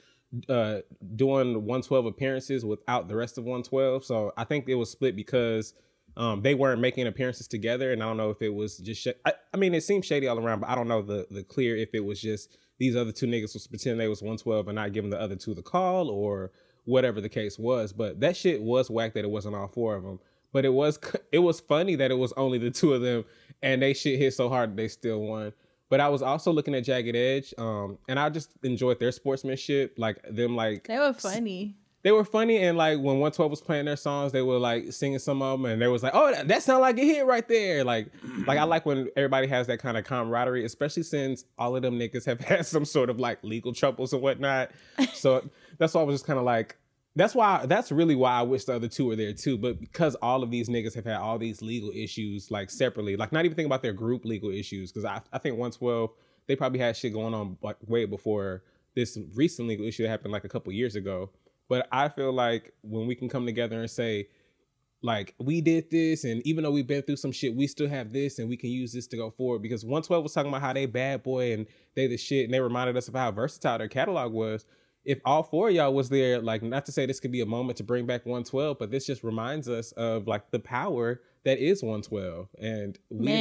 doing 112 appearances without the rest of 112. So I think it was split because they weren't making appearances together, and I don't know if it was just. I mean, it seemed shady all around, but I don't know the clear if it was just these other 2 niggas was pretending they was 112 and not giving the other 2 the call or whatever the case was. But that shit was whack that it wasn't all 4 of them. But it was funny that it was only the 2 of them, and they shit hit so hard that they still won. But I was also looking at Jagged Edge, and I just enjoyed their sportsmanship, like them like They were funny. They were funny, and like when 112 was playing their songs, they were like singing some of them, and they was like, "Oh, that sounds like a hit right there!" Like I like when everybody has that kind of camaraderie, especially since all of them niggas have had some sort of like legal troubles and whatnot. So that's why I was just kind of like, that's really why I wish the other 2 were there too. But because all of these niggas have had all these legal issues like separately, like not even thinking about their group legal issues, because I think 112 they probably had shit going on like way before this recent legal issue that happened like a couple years ago. But I feel like when we can come together and say, like, we did this, and even though we've been through some shit, we still have this, and we can use this to go forward. Because 112 was talking about how they bad boy and they the shit, and they reminded us of how versatile their catalog was. If all 4 of y'all was there, like, not to say this could be a moment to bring back 112, but this just reminds us of like the power that is 112. And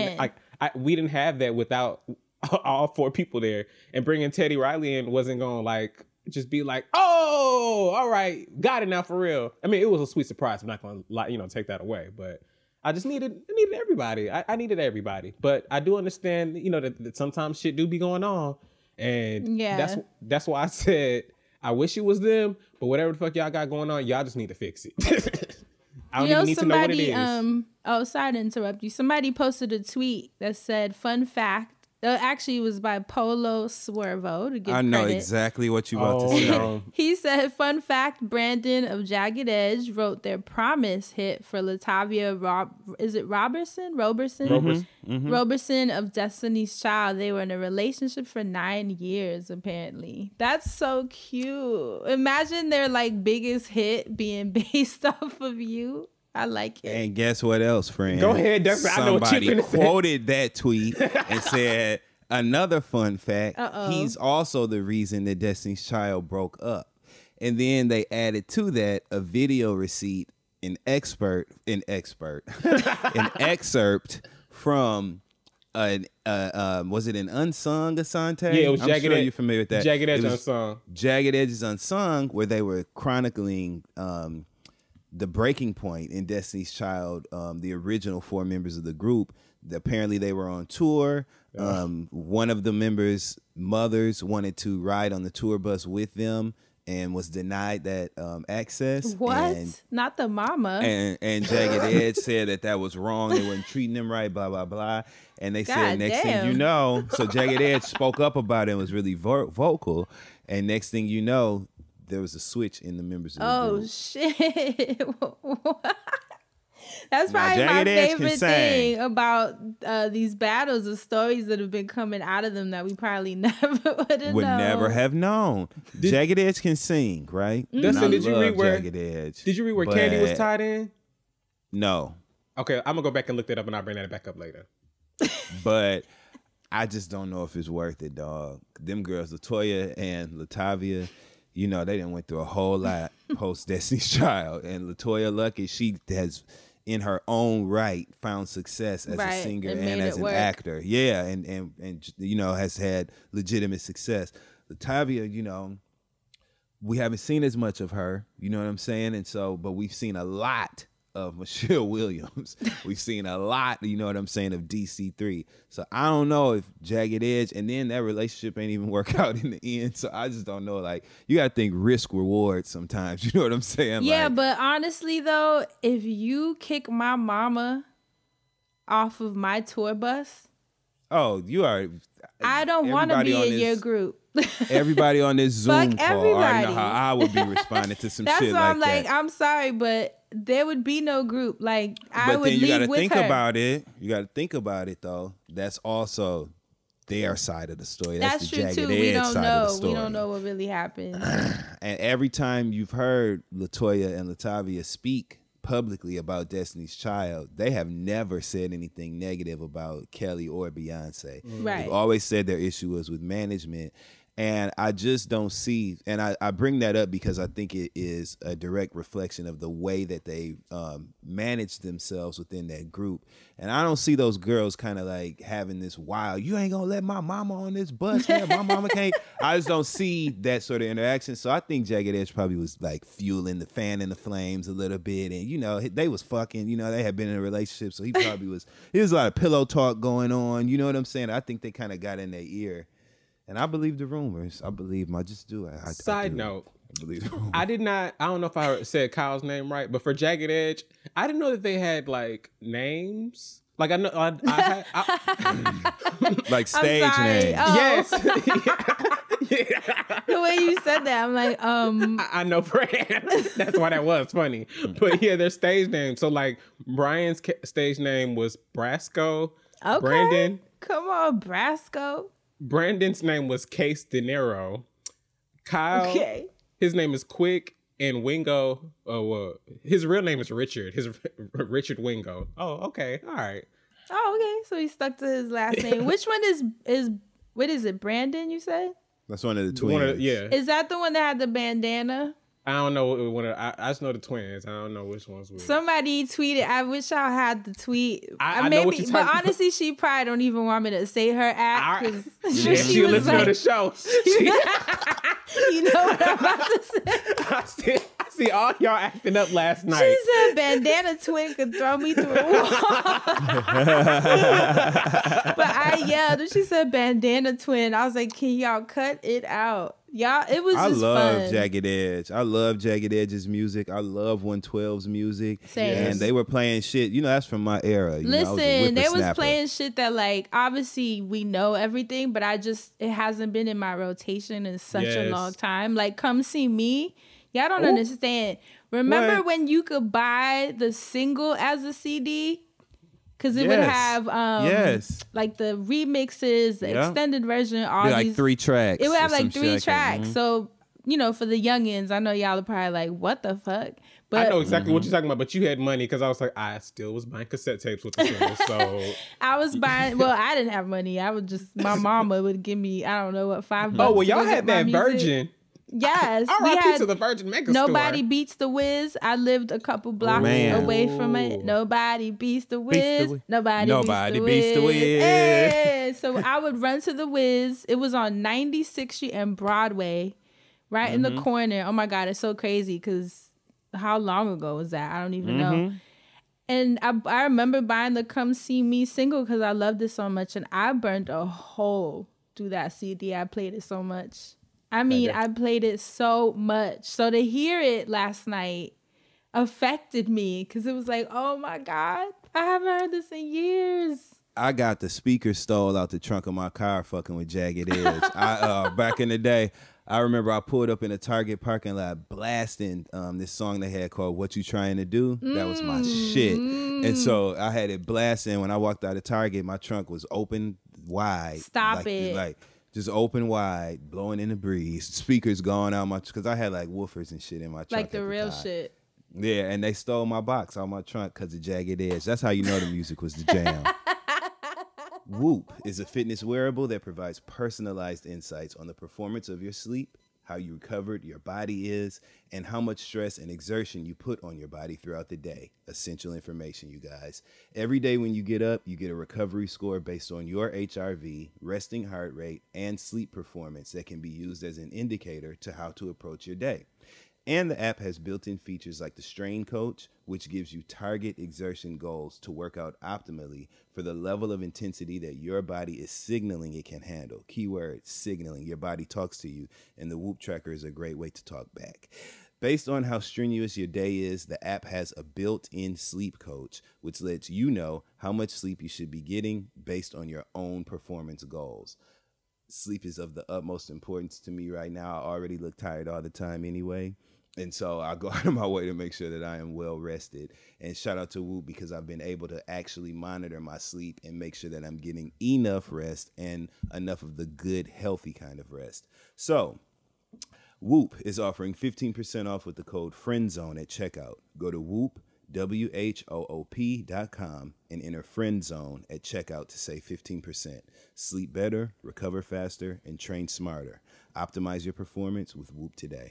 we didn't have that without all 4 people there. And bringing Teddy Riley in wasn't going to like just be like, oh, all right, got it now for real. I mean, it was a sweet surprise. I'm not going to take that away, but I just needed everybody. I needed everybody, but I do understand, that sometimes shit do be going on, and that's why I said I wish it was them, but whatever the fuck y'all got going on, y'all just need to fix it. I don't even need to know what it is. Sorry to interrupt you. Somebody posted a tweet that said, "Fun fact." Actually, it was by Polo Swervo. To give I know credit. exactly what you about to say. No. He said, "Fun fact: Brandon of Jagged Edge wrote their Promise hit for Latavia Roberson of Destiny's Child. They were in a relationship for 9 years, apparently. That's so cute. Imagine their like biggest hit being based off of you. I like it." And guess what else, friend? Go ahead, Dustin. I know what you're Somebody gonna say. quoted that tweet and said, another fun fact, he's also the reason that Destiny's Child broke up. And then they added to that a video receipt, an excerpt from was it an Unsung Asante? Yeah, it was I'm Jagged sure Edge. you're familiar with that. Jagged Edge It was Unsung. Jagged Edge's Unsung, where they were chronicling the breaking point in Destiny's Child, the original 4 members of the group. Apparently they were on tour. One of the members' mothers wanted to ride on the tour bus with them and was denied that access. What? And, Not the mama. and Jagged Edge said that was wrong. They weren't treating them right, blah, blah, blah. And they said, next thing you know, so Jagged Edge spoke up about it and was really vocal. And next thing you know, there was a switch in the members of the group. Oh, shit. That's Now, probably my Jagged Edge can favorite sing. thing about these battles, the stories that have been coming out of them that we probably never would have Would known. never have known. Jagged Edge can sing, right? Dustin, And I did you read love where- Jagged Edge? Did you read where Candy was tied in? No, Okay, I'm gonna go back and look that up, and I'll bring that back up later. but I just don't know if it's worth it, dog. Them girls, Latoya and Latavia, they done went through a whole lot post Destiny's Child, and Latoya Luckett, she has, in her own right, found success as a singer and and made as it an work. actor. Yeah, and has had legitimate success. Latavia, we haven't seen as much of her, you know what I'm saying? And so, but we've seen a lot of Michelle Williams. We've seen a lot, you know what I'm saying, of DC3. So I don't know if Jagged Edge, and then that relationship ain't even work out in the end. So I just don't know. Like, you got to think risk reward sometimes. You know what I'm saying? Yeah, like, but honestly, though, if you kick my mama off of my tour bus, oh, you are. I don't want to be in your group. Everybody on this Zoom Fuck call already everybody. know how I would be responding to some That's shit why like I'm like, that. I'm sorry, but there would be no group. Like, I But would then you leave gotta with think her. about it. You got to think about it, though. That's also their side of the story. That's the true Jagged too. We Edge don't side of know. the story. We don't know what really happened. And every time you've heard LaToya and Latavia speak publicly about Destiny's Child, they have never said anything negative about Kelly or Beyonce. Right. They've always said their issue was with management. And I just don't see, and I bring that up because I think it is a direct reflection of the way that they manage themselves within that group. And I don't see those girls kind of like having this wild, you ain't gonna let my mama on this bus, man. My mama can't. I just don't see that sort of interaction. So I think Jagged Edge probably was like fueling the fan in the flames a little bit. And, you know, they was fucking, you know, they had been in a relationship. So he probably was, there was a lot of pillow talk going on. You know what I'm saying? I think they kind of got in their ear. And I believe the rumors. I believe them. I just do. Side note, I believe the rumors. I did not. I don't know if I said Kyle's name right, but for Jagged Edge, I didn't know that they had like names. Like I know, like stage sorry. names. Oh. Yes. The way you said that, I'm like, I know Brand. That's why that was funny. But yeah, their stage name. So like Brian's stage name was Brasco. okay, Brandon. come on, Brasco. Brandon's name was Case De Niro. Kyle. Okay. His name is Quick, and Wingo. His real name is Richard. His Richard Wingo. Oh, okay, all right. Oh, okay. So he stuck to his last name. Which one is what is it? Brandon? You said? That's one of the twins. Yeah. Is that the one that had the bandana? I don't know. I just know the twins. I don't know which ones were. Somebody tweeted. I wish I had the tweet. I know what you're but talking about. honestly, she probably don't even want me to say her act because Yeah, she she'll was listen like, to the show. you know what I'm about to say. I see all y'all acting up last night. She said bandana twin could throw me through a wall. But I yelled and she said bandana twin. I was like, can y'all cut it out? Y'all, it was I just love fun. Jagged Edge. I love Jagged Edge's music. I love 112's music. Same. And they were playing shit. You know, that's from my era. You know, I was a Listen, they was whippersnapper. playing shit that like obviously we know everything, but it hasn't been in my rotation in such a Yes. long time. Like Come See Me. Y'all don't understand. Remember What? when you could buy the single as a CD? Because it would Yes. have Yes. like the remixes, the Yeah. extended version, all Be like these 3 tracks. it would have or some like shit 3 that. tracks. Mhm. So, you know, for the youngins, I know y'all are probably like, what the fuck? But I know exactly what you're talking about, but you had money because I was like, I still was buying cassette tapes with the singles. So I was buying, well, I didn't have money. I would just, my mama would give me, I don't know what, $5. oh well, to y'all go get had my that music. Virgin. Yes. we R.I.P. had to the Virgin Mega Nobody Store. Beats the Wiz. I lived a couple blocks man. away from it. Nobody Beats the Wiz. Wiz. Nobody beats the Wiz. Hey. So I would run to the Wiz. It was on 96th Street and Broadway, right in the corner. Oh my God, it's so crazy because how long ago was that? I don't even know. And I remember buying the Come See Me single because I loved it so much. And I burned a hole through that CD. I played it so much. I mean, I played it so much. So to hear it last night affected me because it was like, oh my God, I haven't heard this in years. I got the speaker stole out the trunk of my car fucking with Jagged Edge. Back in the day, I remember I pulled up in a Target parking lot blasting this song they had called What You Trying to Do. That was my shit. And so I had it blasting. When I walked out of Target, my trunk was open wide. Stop it. Like, just open wide, blowing in the breeze. Speakers going out my, because I had like woofers and shit in my trunk. Like the at real time. shit. Yeah, and they stole my box out my trunk because of Jagged Edge. That's how you know the music was the jam. Whoop is a fitness wearable that provides personalized insights on the performance of your sleep, how you recovered your body is, and how much stress and exertion you put on your body throughout the day. Essential information, you guys. Every day when you get up, you get a recovery score based on your HRV, resting heart rate, and sleep performance that can be used as an indicator to how to approach your day. And the app has built-in features like the Strain Coach, which gives you target exertion goals to work out optimally for the level of intensity that your body is signaling it can handle. Keyword, signaling. Your body talks to you, and the Whoop Tracker is a great way to talk back. Based on how strenuous your day is, the app has a built-in sleep coach, which lets you know how much sleep you should be getting based on your own performance goals. Sleep is of the utmost importance to me right now. I already look tired all the time anyway. And so I go out of my way to make sure that I am well rested. And shout out to Whoop because I've been able to actually monitor my sleep and make sure that I'm getting enough rest and enough of the good, healthy kind of rest. So Whoop is offering 15% off with the code FRIENDZONE at checkout. Go to Whoop, WHOOP.com and enter FRIENDZONE at checkout to save 15%. Sleep better, recover faster, and train smarter. Optimize your performance with Whoop today.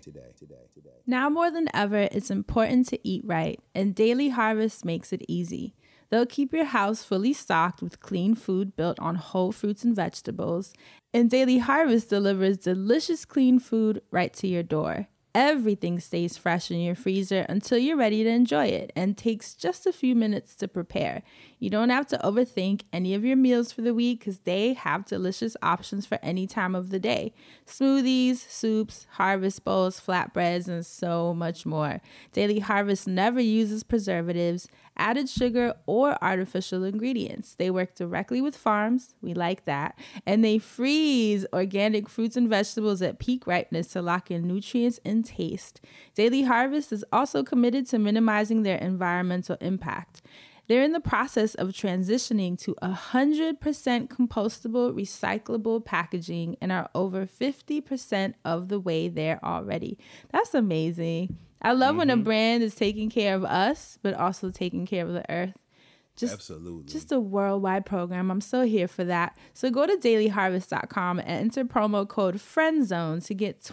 Now more than ever, it's important to eat right, and Daily Harvest makes it easy. They'll keep your house fully stocked with clean food built on whole fruits and vegetables, and Daily Harvest delivers delicious clean food right to your door. Everything stays fresh in your freezer until you're ready to enjoy it and takes just a few minutes to prepare. You don't have to overthink any of your meals for the week because they have delicious options for any time of the day. Smoothies, soups, harvest bowls, flatbreads, and so much more. Daily Harvest never uses preservatives, added sugar, or artificial ingredients. They work directly with farms, we like that, and they freeze organic fruits and vegetables at peak ripeness to lock in nutrients and taste. Daily Harvest is also committed to minimizing their environmental impact. They're in the process of transitioning to 100% compostable, recyclable packaging and are over 50% of the way there already. That's amazing. I love when a brand is taking care of us, but also taking care of the earth. Absolutely. Just a worldwide program. I'm so here for that. So go to dailyharvest.com and enter promo code FRIENDZONE to get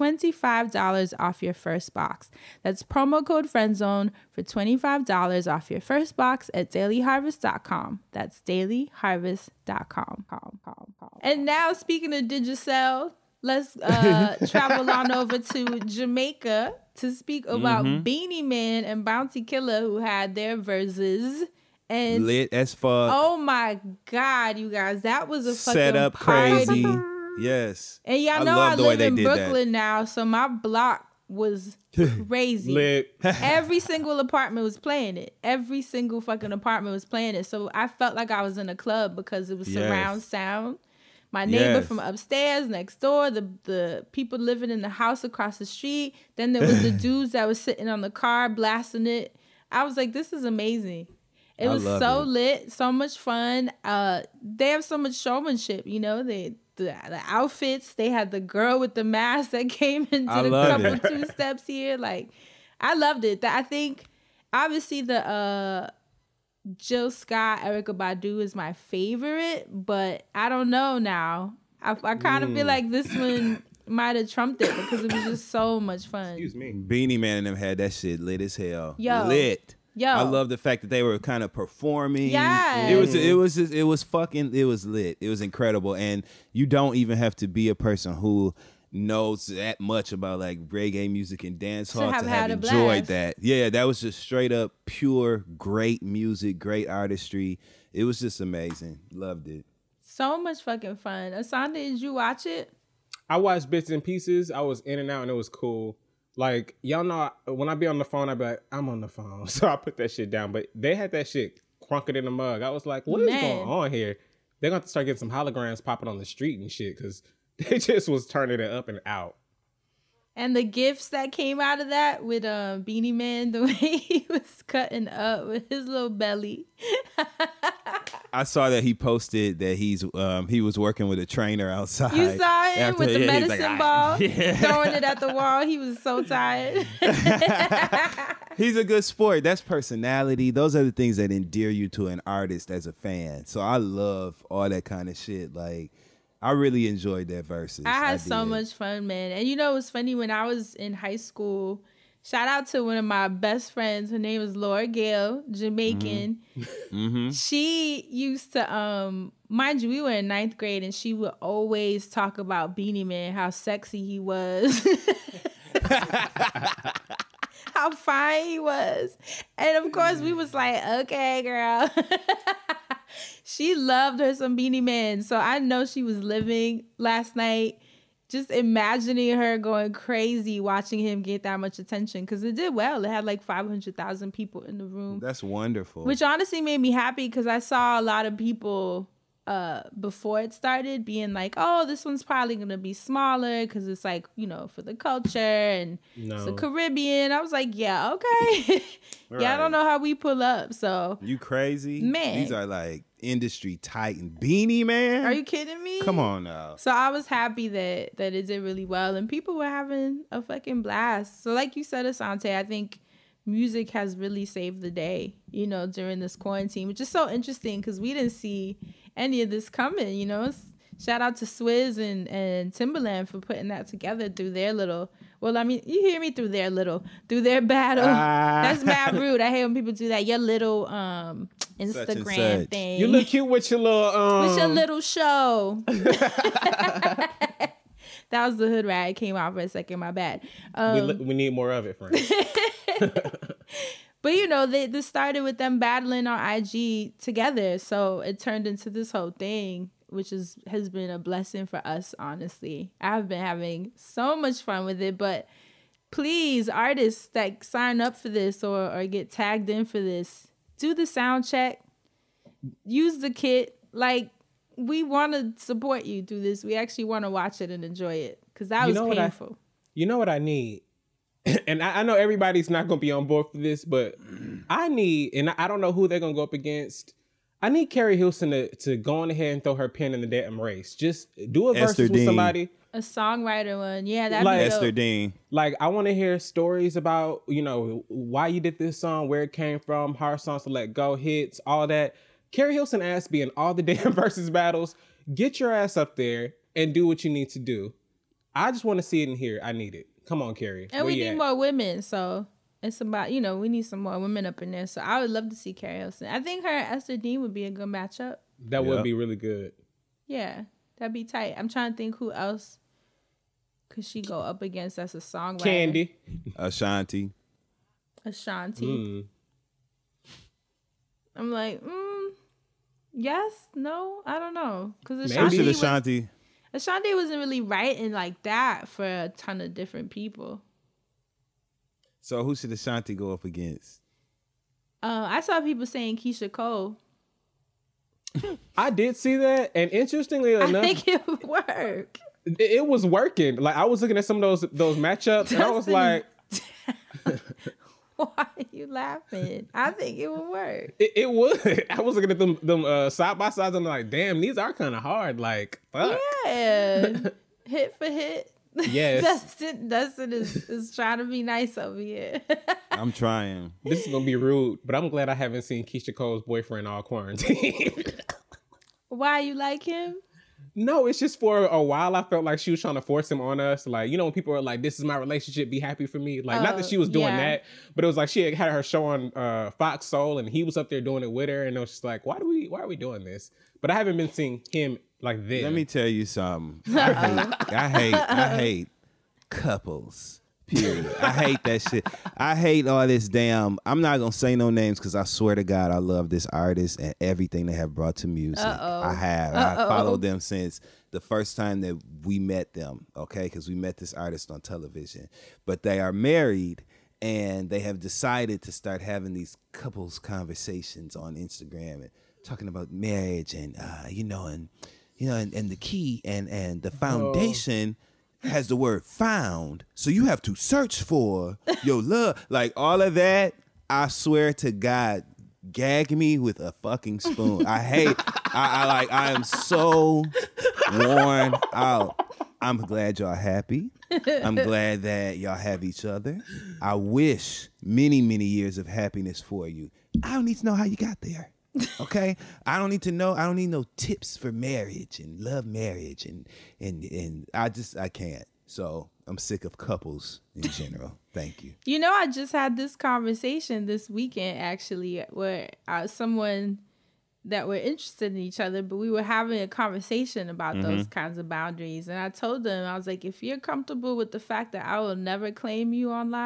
$25 off your first box. That's promo code FRIENDZONE for $25 off your first box at dailyharvest.com. That's dailyharvest.com. And now, speaking of Digicel, let's travel on over to Jamaica to speak about Beanie Man and Bounty Killer, who had their verses. And lit as fuck. Oh my God, you guys. That was a fucking set up party. crazy. Yes. And y'all know I live in Brooklyn now, so my block was crazy. Lit. Every single apartment was playing it. Every single fucking apartment was playing it. So I felt like I was in a club because it was surround sound. My neighbor from upstairs, next door, the people living in the house across the street. Then there was the dudes that was sitting on the car blasting it. I was like, this is amazing. It was so lit, so much fun. They have so much showmanship, you know. The outfits. They had the girl with the mask that came and did a couple 2 steps here. Like, I loved it. I think obviously the Jill Scott, Erykah Badu is my favorite, but I don't know now. I kind of feel like this one might have trumped it because it was just so much fun. Excuse me. Beanie Man and them had that shit lit as hell. Yo. Lit. Yo. I love the fact that they were kind of performing. Yes. It was lit. It was incredible. And you don't even have to be a person who knows that much about like reggae music and dance hall to have enjoyed that. Yeah, that was just straight up pure great music, great artistry. It was just amazing. Loved it. So much fucking fun. Asante, did you watch it? I watched bits and pieces. I was in and out and it was cool. Like, y'all know, when I be on the phone, I be like, I'm on the phone. So I put that shit down. But they had that shit crunking in the mug. I was like, what is going on here? They're going to start getting some holograms popping on the street and shit because they just was turning it up and out. And the gifts that came out of that with Beanie Man, the way he was cutting up with his little belly. I saw that he posted that he was working with a trainer outside. You saw him with the medicine ball, throwing it at the wall. He was so tired. He's a good sport. That's personality. Those are the things that endear you to an artist as a fan. So I love all that kind of shit. Like, I really enjoyed that verses. I had so much fun, man. And you know, it was funny when I was in high school. Shout out to one of my best friends. Her name is Laura Gale, Jamaican. She used to, mind you, we were in 9th grade, and she would always talk about Beanie Man, how sexy he was. how fine he was. And of course, we was like, okay, girl. She loved her some Beanie Man. So I know she was living last night. Just imagining her going crazy watching him get that much attention, because it did well. It had like 500,000 people in the room. That's wonderful. Which honestly made me happy, because I saw a lot of people before it started being like, oh, this one's probably going to be smaller because it's like, you know, for the culture and it's the Caribbean. I was like, yeah, okay. Yeah, I don't know how we pull up. So you crazy? Man. These are like industry titan. Beanie Man? Are you kidding me? Come on now. So I was happy that it did really well and people were having a fucking blast. So like you said, Asante, I think music has really saved the day, you know, during this quarantine, which is so interesting because we didn't see any of this coming, you know. Shout out to Swizz and Timbaland for putting that together through their little, well, I mean, you hear me, through their battle. That's mad rude. I hate when people do that. Your little Instagram thing. You look cute with your little show. That was the hood rat. It came out for a second. My bad. We need more of it, friend. But, you know, this started with them battling on IG together. So it turned into this whole thing, which has been a blessing for us, honestly. I've been having so much fun with it. But please, artists that sign up for this or get tagged in for this, do the sound check. Use the kit. Like, we want to support you through this. We actually want to watch it and enjoy it. Because that was painful. You know what I need? And I know everybody's not going to be on board for this, but I need, and I don't know who they're going to go up against. I need Carrie Hilson to go on ahead and throw her pen in the damn race. Just do a versus with somebody. A songwriter one. Yeah, that'd like be Esther dope. Dean. Like, I want to hear stories about, you know, why you did this song, where it came from, hard songs to let go, hits, all that. Carrie Hilson ass be in all the damn versus battles. Get your ass up there and do what you need to do. I just want to see it in here. I need it. Come on, Carrie. And we need more women, so it's about, you know, we need some more women up in there. So I would love to see Carrie Hilson. I think her and Esther Dean would be a good matchup. That would be really good. Yeah, that'd be tight. I'm trying to think who else could she go up against as a songwriter. Candy. Ashanti. I'm like, yes, no, I don't know. Because Ashanti wasn't really writing like that for a ton of different people. So who should Ashanti go up against? I saw people saying Keisha Cole. I did see that, and interestingly enough, I think it would work. It was working. Like, I was looking at some of those matchups, and I was like, why are you laughing? I think it would work. It would. I was looking at them side by side. I'm like, damn, these are kind of hard. Like, fuck. Yeah, hit for hit. Yes. Dustin is trying to be nice over here. I'm trying. This is gonna be rude, but I'm glad I haven't seen Keisha Cole's boyfriend all quarantine. Why, you like him? No, it's just for a while I felt like she was trying to force him on us. Like, you know, when people are like, this is my relationship, be happy for me. Like, not that she was doing that, but it was like she had her show on Fox Soul and he was up there doing it with her. And it was just like, why are we doing this? But I haven't been seeing him like this. Let me tell you something. I hate couples. Period. I hate that shit. I hate all this damn. I'm not gonna say no names because I swear to God I love this artist and everything they have brought to music. I followed them since the first time that we met them. Okay, because we met this artist on television, but they are married and they have decided to start having these couples conversations on Instagram and talking about marriage and and the key and the foundation. Has the word found, so you have to search for your love. Like, all of that, I swear to God, gag me with a fucking spoon. I am so worn out. I'm glad y'all happy. I'm glad that y'all have each other. I wish many, many years of happiness for you. I don't need to know how you got there. Okay, I don't need no tips for marriage and love marriage and I can't. So I'm sick of couples in general. Thank you. You know, I just had this conversation this weekend actually where someone that were interested in each other, but we were having a conversation about those kinds of boundaries. And I told them, I was like, if you're comfortable with the fact that I will never claim you online,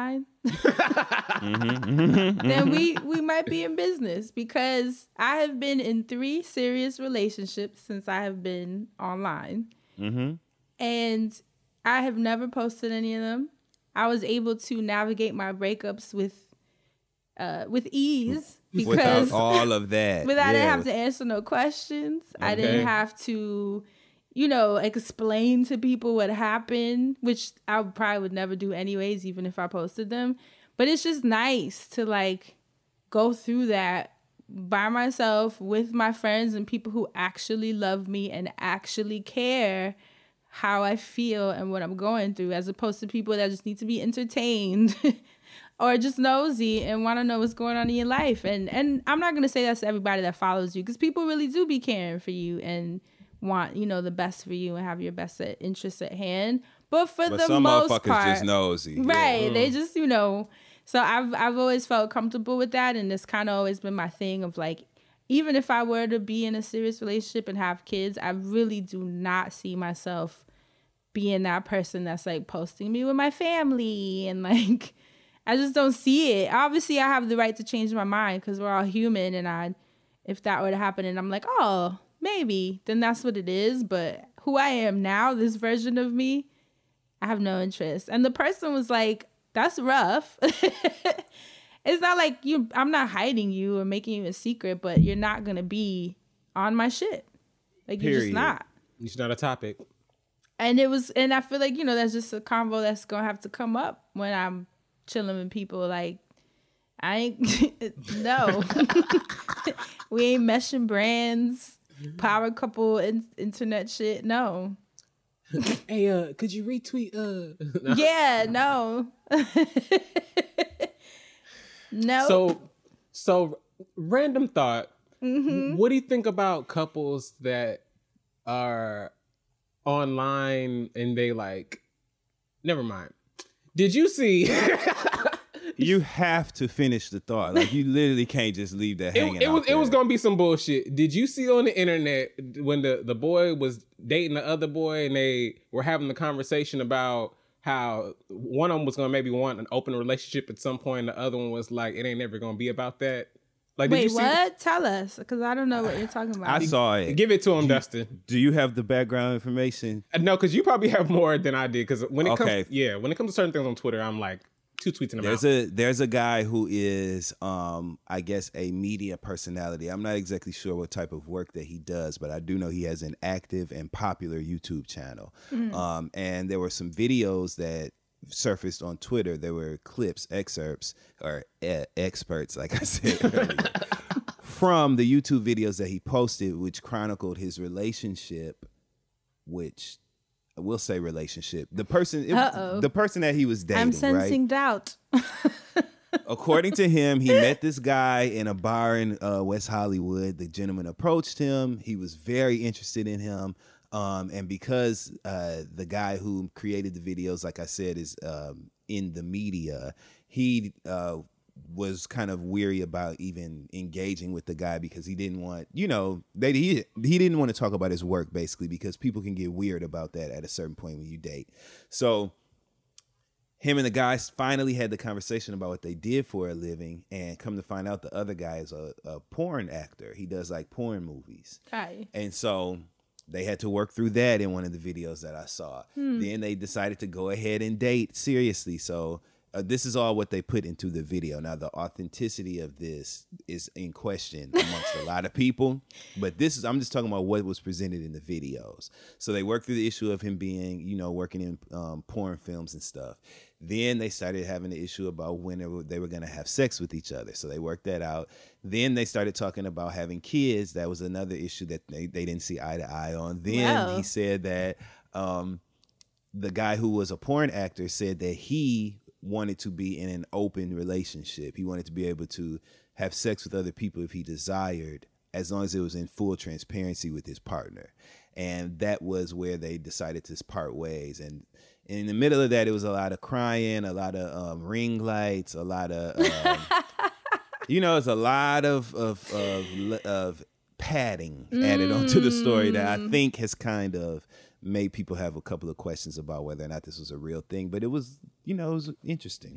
then we might be in business, because I have been in 3 serious relationships since I have been online. And I have never posted any of them. I was able to navigate my breakups with ease, because without all of that. I didn't have to answer no questions. I didn't have to, explain to people what happened, which I probably would never do anyways, even if I posted them. But it's just nice to like go through that by myself with my friends and people who actually love me and actually care how I feel and what I'm going through, as opposed to people that just need to be entertained or just nosy and want to know what's going on in your life. And I'm not going to say that's to everybody that follows you, because people really do be caring for you and want, the best for you and have your best interests at hand. But the some most motherfuckers part, just nosy. Right. Yeah. They just, so I've always felt comfortable with that. And it's kind of always been my thing of like, even if I were to be in a serious relationship and have kids, I really do not see myself being that person that's like posting me with my family, and like, I just don't see it. Obviously, I have the right to change my mind, because we're all human, and if that were to happen and I'm like, oh, maybe, then that's what it is. But who I am now, this version of me, I have no interest. And the person was like, that's rough. It's not like I'm not hiding you or making you a secret, but you're not going to be on my shit. Like, you're just not. It's not a topic. And I feel like, that's just a convo that's going to have to come up when I'm chilling with people. Like, I ain't, no. We ain't meshing brands, power couple, internet shit. No. Hey, could you retweet? No. Yeah, no. No. So random thought. What do you think about couples that are online and they like? Never mind. Did you see? You have to finish the thought. Like, you literally can't just leave that hanging. It was gonna be some bullshit. Did you see on the internet when the boy was dating the other boy and they were having the conversation about how one of them was gonna maybe want an open relationship at some point, and the other one was like, it ain't never gonna be about that. Like, wait, did you what? Tell us, because I don't know what you're talking about. I saw it. Give it to him, Dustin. Do you have the background information? No, because you probably have more than I did. Because when it comes to certain things on Twitter, I'm like 2 tweets in a mouth. There's a guy who is, I guess, a media personality. I'm not exactly sure what type of work that he does, but I do know he has an active and popular YouTube channel. And there were some videos that surfaced on Twitter. There were excerpts, or experts, like I said earlier, from the YouTube videos that he posted, which chronicled his relationship, which I will say relationship. The person that he was dating. I'm sensing doubt. According to him, he met this guy in a bar in West Hollywood. The gentleman approached him. He was very interested in him. And because the guy who created the videos, like I said, is in the media, he was kind of weary about even engaging with the guy, because he didn't want, he didn't want to talk about his work, basically, because people can get weird about that at a certain point when you date. So him and the guy finally had the conversation about what they did for a living, and come to find out the other guy is a porn actor. He does like porn movies. Hi. And so they had to work through that in one of the videos that I saw. Then they decided to go ahead and date seriously. So this is all what they put into the video. Now, the authenticity of this is in question amongst a lot of people, but I'm just talking about what was presented in the videos. So they worked through the issue of him being, working in porn films and stuff. Then they started having the issue about when they were going to have sex with each other. So they worked that out. Then they started talking about having kids. That was another issue that they didn't see eye to eye on. Then he said that the guy who was a porn actor said that he wanted to be in an open relationship. He wanted to be able to have sex with other people if he desired, as long as it was in full transparency with his partner. And that was where they decided to part ways. And in the middle of that, it was a lot of crying, a lot of ring lights, a lot of, it's a lot of padding added onto the story that I think has kind of made people have a couple of questions about whether or not this was a real thing. But it was, it was interesting.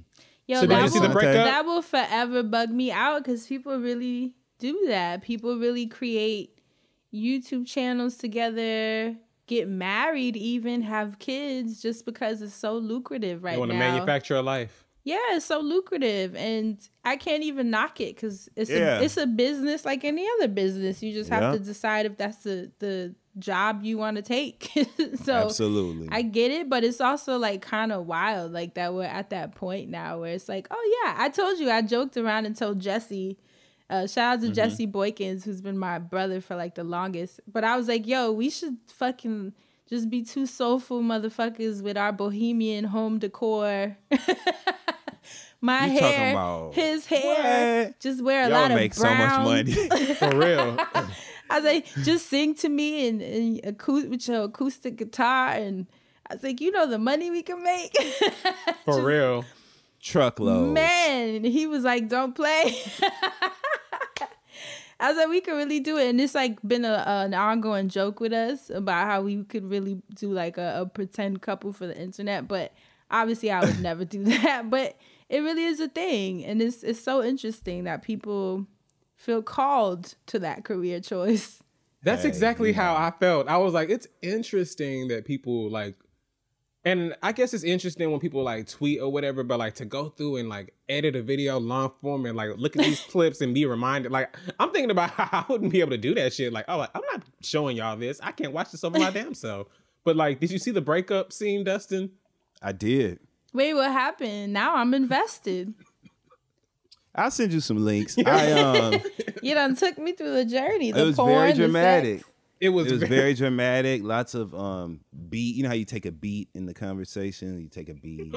Yo, So did that you see the will, breakup? that will forever bug me out because people really do that. People really create YouTube channels together, get married, even have kids just because it's so lucrative right They want now. to manufacture a life. Yeah, it's so lucrative, and I can't even knock it because it's Yeah. it's a business like any other business. You just have Yeah. to decide if that's the job you want to take. So Absolutely. I get it, but it's also like kind of wild, like that we're at that point now where it's like, oh yeah, I told you, I joked around and told Jesse. Shout out to Jesse Boykins, who's been my brother for like the longest. But I was like, yo, we should fucking just be two soulful motherfuckers with our bohemian home decor. My You talking hair, about his hair, what? just wear a Y'all lot of make brown. so much money. For real. I was like, just sing to me with your acoustic guitar. And I was like, you know the money we can make? For real. Truckloads. Man, and he was like, don't play. I was like, we could really do it. And it's like been an ongoing joke with us about how we could really do like a pretend couple for the internet. But obviously I would never do that. But it really is a thing. And it's so interesting that people feel called to that career choice. That's exactly how I felt. I was like, it's interesting that people like, and I guess it's interesting when people like tweet or whatever, but like to go through and like edit a video long form and like look at these clips and be reminded. Like, I'm thinking about how I wouldn't be able to do that shit. Like, oh, I'm not showing y'all this. I can't watch this over my damn self. But like, did you see the breakup scene, Dustin? I did. Wait, what happened? Now I'm invested. I'll send you some links. I You done took me through the journey. The it was porn, very the dramatic. sex. It was very dramatic. Lots of beat. You know how you take a beat in the conversation? You take a beat.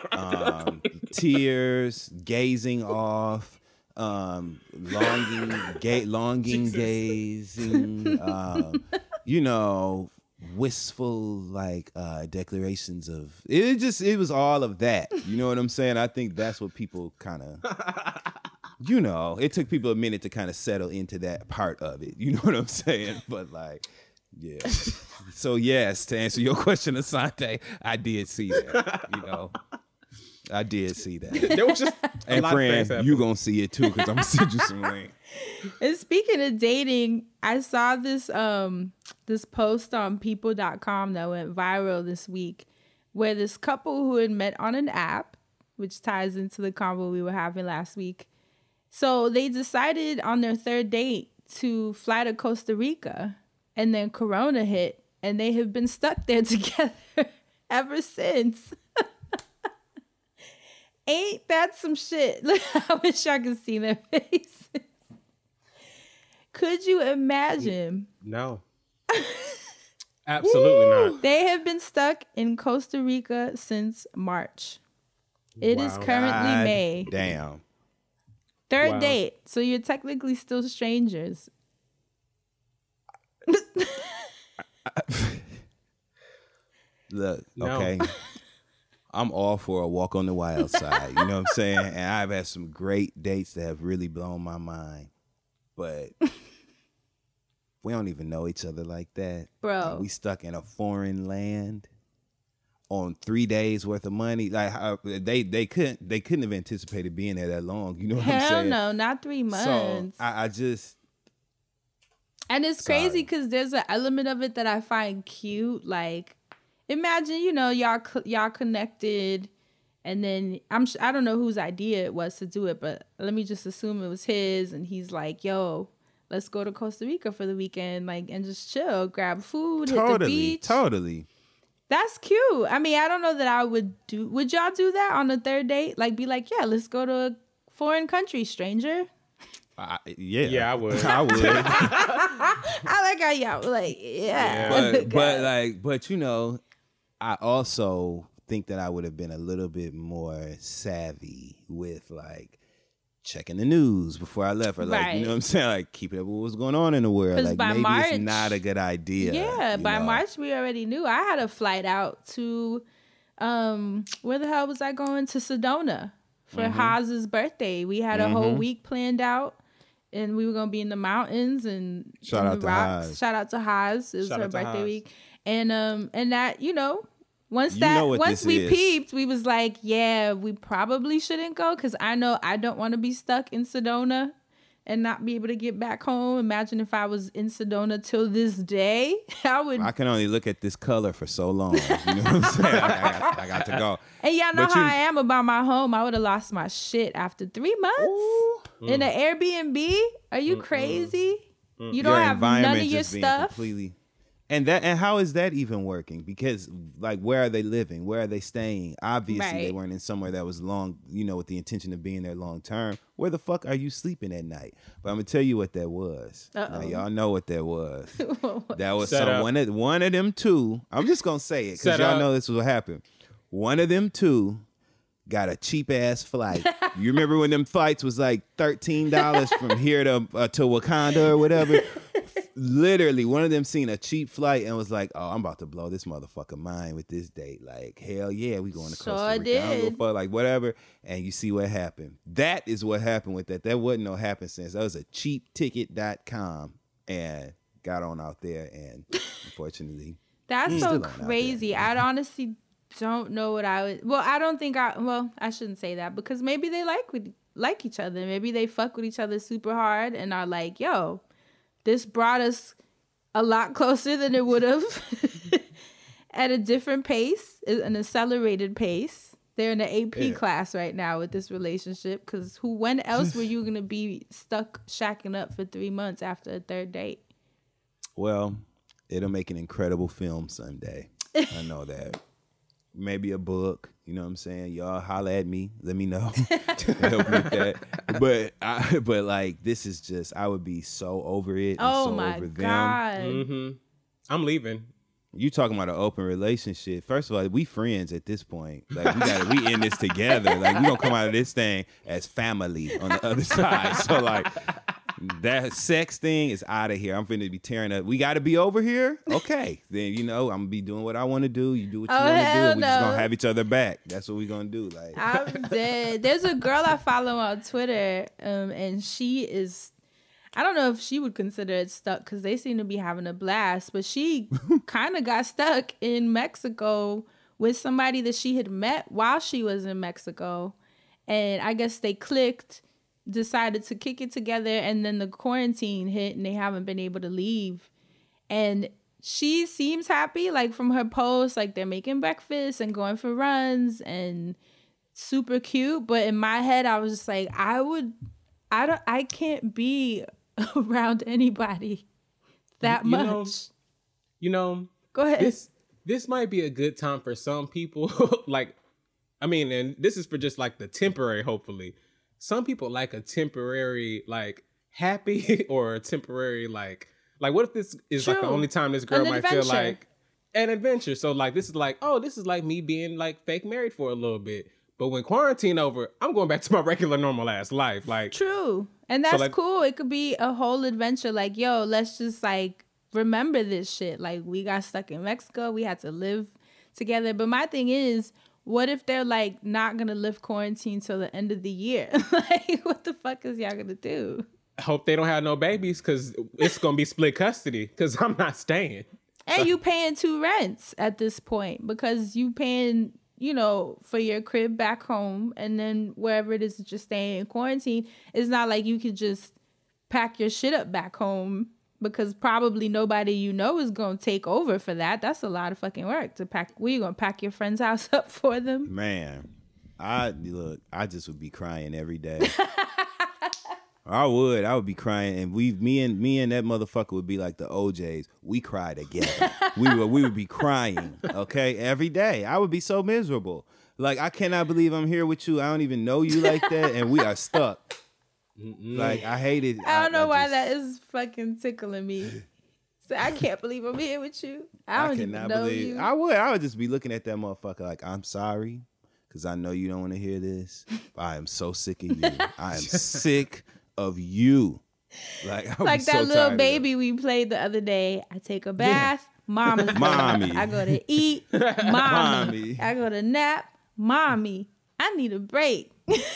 Tears, gazing off, longing, gazing. You know, wistful like declarations of it was all of that. You know what I'm saying? I think that's what people kind of you know, it took people a minute to kind of settle into that part of it. You know what I'm saying? But like, yeah. So yes, to answer your question, Asante, I did see that. You know, I did see that. There was just And friend, you gonna see it too because I'm gonna send you some link. And speaking of dating, I saw this this post on people.com that went viral this week where this couple who had met on an app, which ties into the convo we were having last week. So they decided on their third date to fly to Costa Rica, and then Corona hit, and they have been stuck there together ever since. Ain't that some shit? I wish I could see their faces. Could you imagine? No. Absolutely not. They have been stuck in Costa Rica since March. It is currently God May. Damn. Third Wow. date. So you're technically still strangers. Look, No. okay. I'm all for a walk on the wild side. You know what I'm saying? And I've had some great dates that have really blown my mind. But we don't even know each other like that. Bro. We stuck in a foreign land on 3 days worth of money. Like they couldn't have anticipated being there that long. You know what I'm Hell saying? no, not 3 months. So I just And it's crazy because there's an element of it that I find cute. Like, imagine, you know, y'all connected, and then I don't know whose idea it was to do it, but let me just assume it was his. And he's like, "Yo, let's go to Costa Rica for the weekend, like, and just chill, grab food, hit the beach." Totally. That's cute. I mean, I don't know that I would do. Would y'all do that on the third date? Like, be like, "Yeah, let's go to a foreign country, stranger." Yeah, I would. I would. I like how y'all like, yeah. But you know, I also think that I would have been a little bit more savvy with like checking the news before I left, or like Right. you know what I'm saying, like keeping up with what's going on in the world. 'Cause Like by maybe March- it's not a good idea. Yeah, you by know? March we already knew. I had a flight out to where the hell was I going? To Sedona for Haz's birthday. We had a whole week planned out, and we were gonna be in the mountains and Shout in out the to rocks. Haz. Shout out to Haz. It was Shout her out to birthday Haz. week. And that, you know, Once we peeped, we was like, yeah, we probably shouldn't go because I know I don't want to be stuck in Sedona and not be able to get back home. Imagine if I was in Sedona till this day. I can only look at this color for so long. You know what I'm saying? I got to go. And y'all know how I am about my home. I would have lost my shit after 3 months in an Airbnb. Are you crazy? You don't have none of your stuff. Completely. And how is that even working? Because like, where are they living? Where are they staying? Obviously, they weren't in somewhere that was long, with the intention of being there long term. Where the fuck are you sleeping at night? But I'm gonna tell you what that was. Now, y'all know what that was. That was one of them two. I'm just gonna say it because y'all know this will happen. One of them two got a cheap ass flight. You remember when them flights was like $13 from here to Wakanda or whatever? Literally, one of them seen a cheap flight and was like, "Oh, I'm about to blow this motherfucker mind with this date. Like, hell yeah, we going to Costa Rica. I don't give a fuck, like whatever." And you see what happened. That is what happened with that. That wasn't no happenstance. That was a cheapticket.com and got on out there. And unfortunately, that's so crazy. I honestly don't know what I would. Well, I don't think I shouldn't say that because maybe they like each other. Maybe they fuck with each other super hard and are like, yo, this brought us a lot closer than it would have at a different pace, an accelerated pace. They're in the AP class right now with this relationship because when else were you going to be stuck shacking up for 3 months after a third date? Well, it'll make an incredible film someday. I know that. Maybe a book, you know what I'm saying? Y'all holla at me, let me know. Help with that. But like, this is just, I would be so over it. Oh my over God. Mm-hmm. I'm leaving. You talking about an open relationship. First of all, we friends at this point. Like we in this together. Like we gonna come out of this thing as family on the other side. So like that sex thing is out of here. I'm finna be tearing up. We gotta be over here? Okay. Then I'm gonna be doing what I wanna do. You do what you wanna do. We just gonna have each other back. That's what we gonna do. Like I'm dead. There's a girl I follow on Twitter, and she is, I don't know if she would consider it stuck because they seem to be having a blast, but she kind of got stuck in Mexico with somebody that she had met while she was in Mexico. And I guess they clicked, decided to kick it together, and then the quarantine hit and they haven't been able to leave. And she seems happy, like from her posts, like they're making breakfast and going for runs and super cute. But in my head, I was just like, I can't be around anybody that much. Go ahead. This might be a good time for some people. And this is for just like the temporary, hopefully. Some people like a temporary, like happy or a temporary, like what if this is like the only time this girl might feel like an adventure? So like, this is like me being like fake married for a little bit. But when quarantine over, I'm going back to my regular normal ass life. Like true. And that's cool. It could be a whole adventure. Like, yo, let's just like remember this shit. Like we got stuck in Mexico. We had to live together. But my thing is, what if they're like not gonna lift quarantine till the end of the year? Like, what the fuck is y'all gonna do? I hope they don't have no babies because it's gonna be split custody because I'm not staying. And you paying 2 rents at this point because you paying, for your crib back home, and then wherever it is that you're staying in quarantine, it's not like you could just pack your shit up back home because probably nobody is going to take over for that. That's a lot of fucking work to pack. Were you going to pack your friend's house up for them? Man, I just would be crying every day. I would be crying, and me and that motherfucker would be like the OJs. We cry together. we would be crying, okay, every day. I would be so miserable. Like, I cannot believe I'm here with you. I don't even know you like that, and we are stuck. Like, I hate it. I don't know why that is fucking tickling me. So I can't believe I'm here with you. I don't even know you. I would just be looking at that motherfucker like, I'm sorry, because I know you don't want to hear this. But I am so sick of you. I am sick of you. Like that little baby we played the other day. I take a bath, mommy. I go to eat, mommy. I go to nap, mommy. I need a break.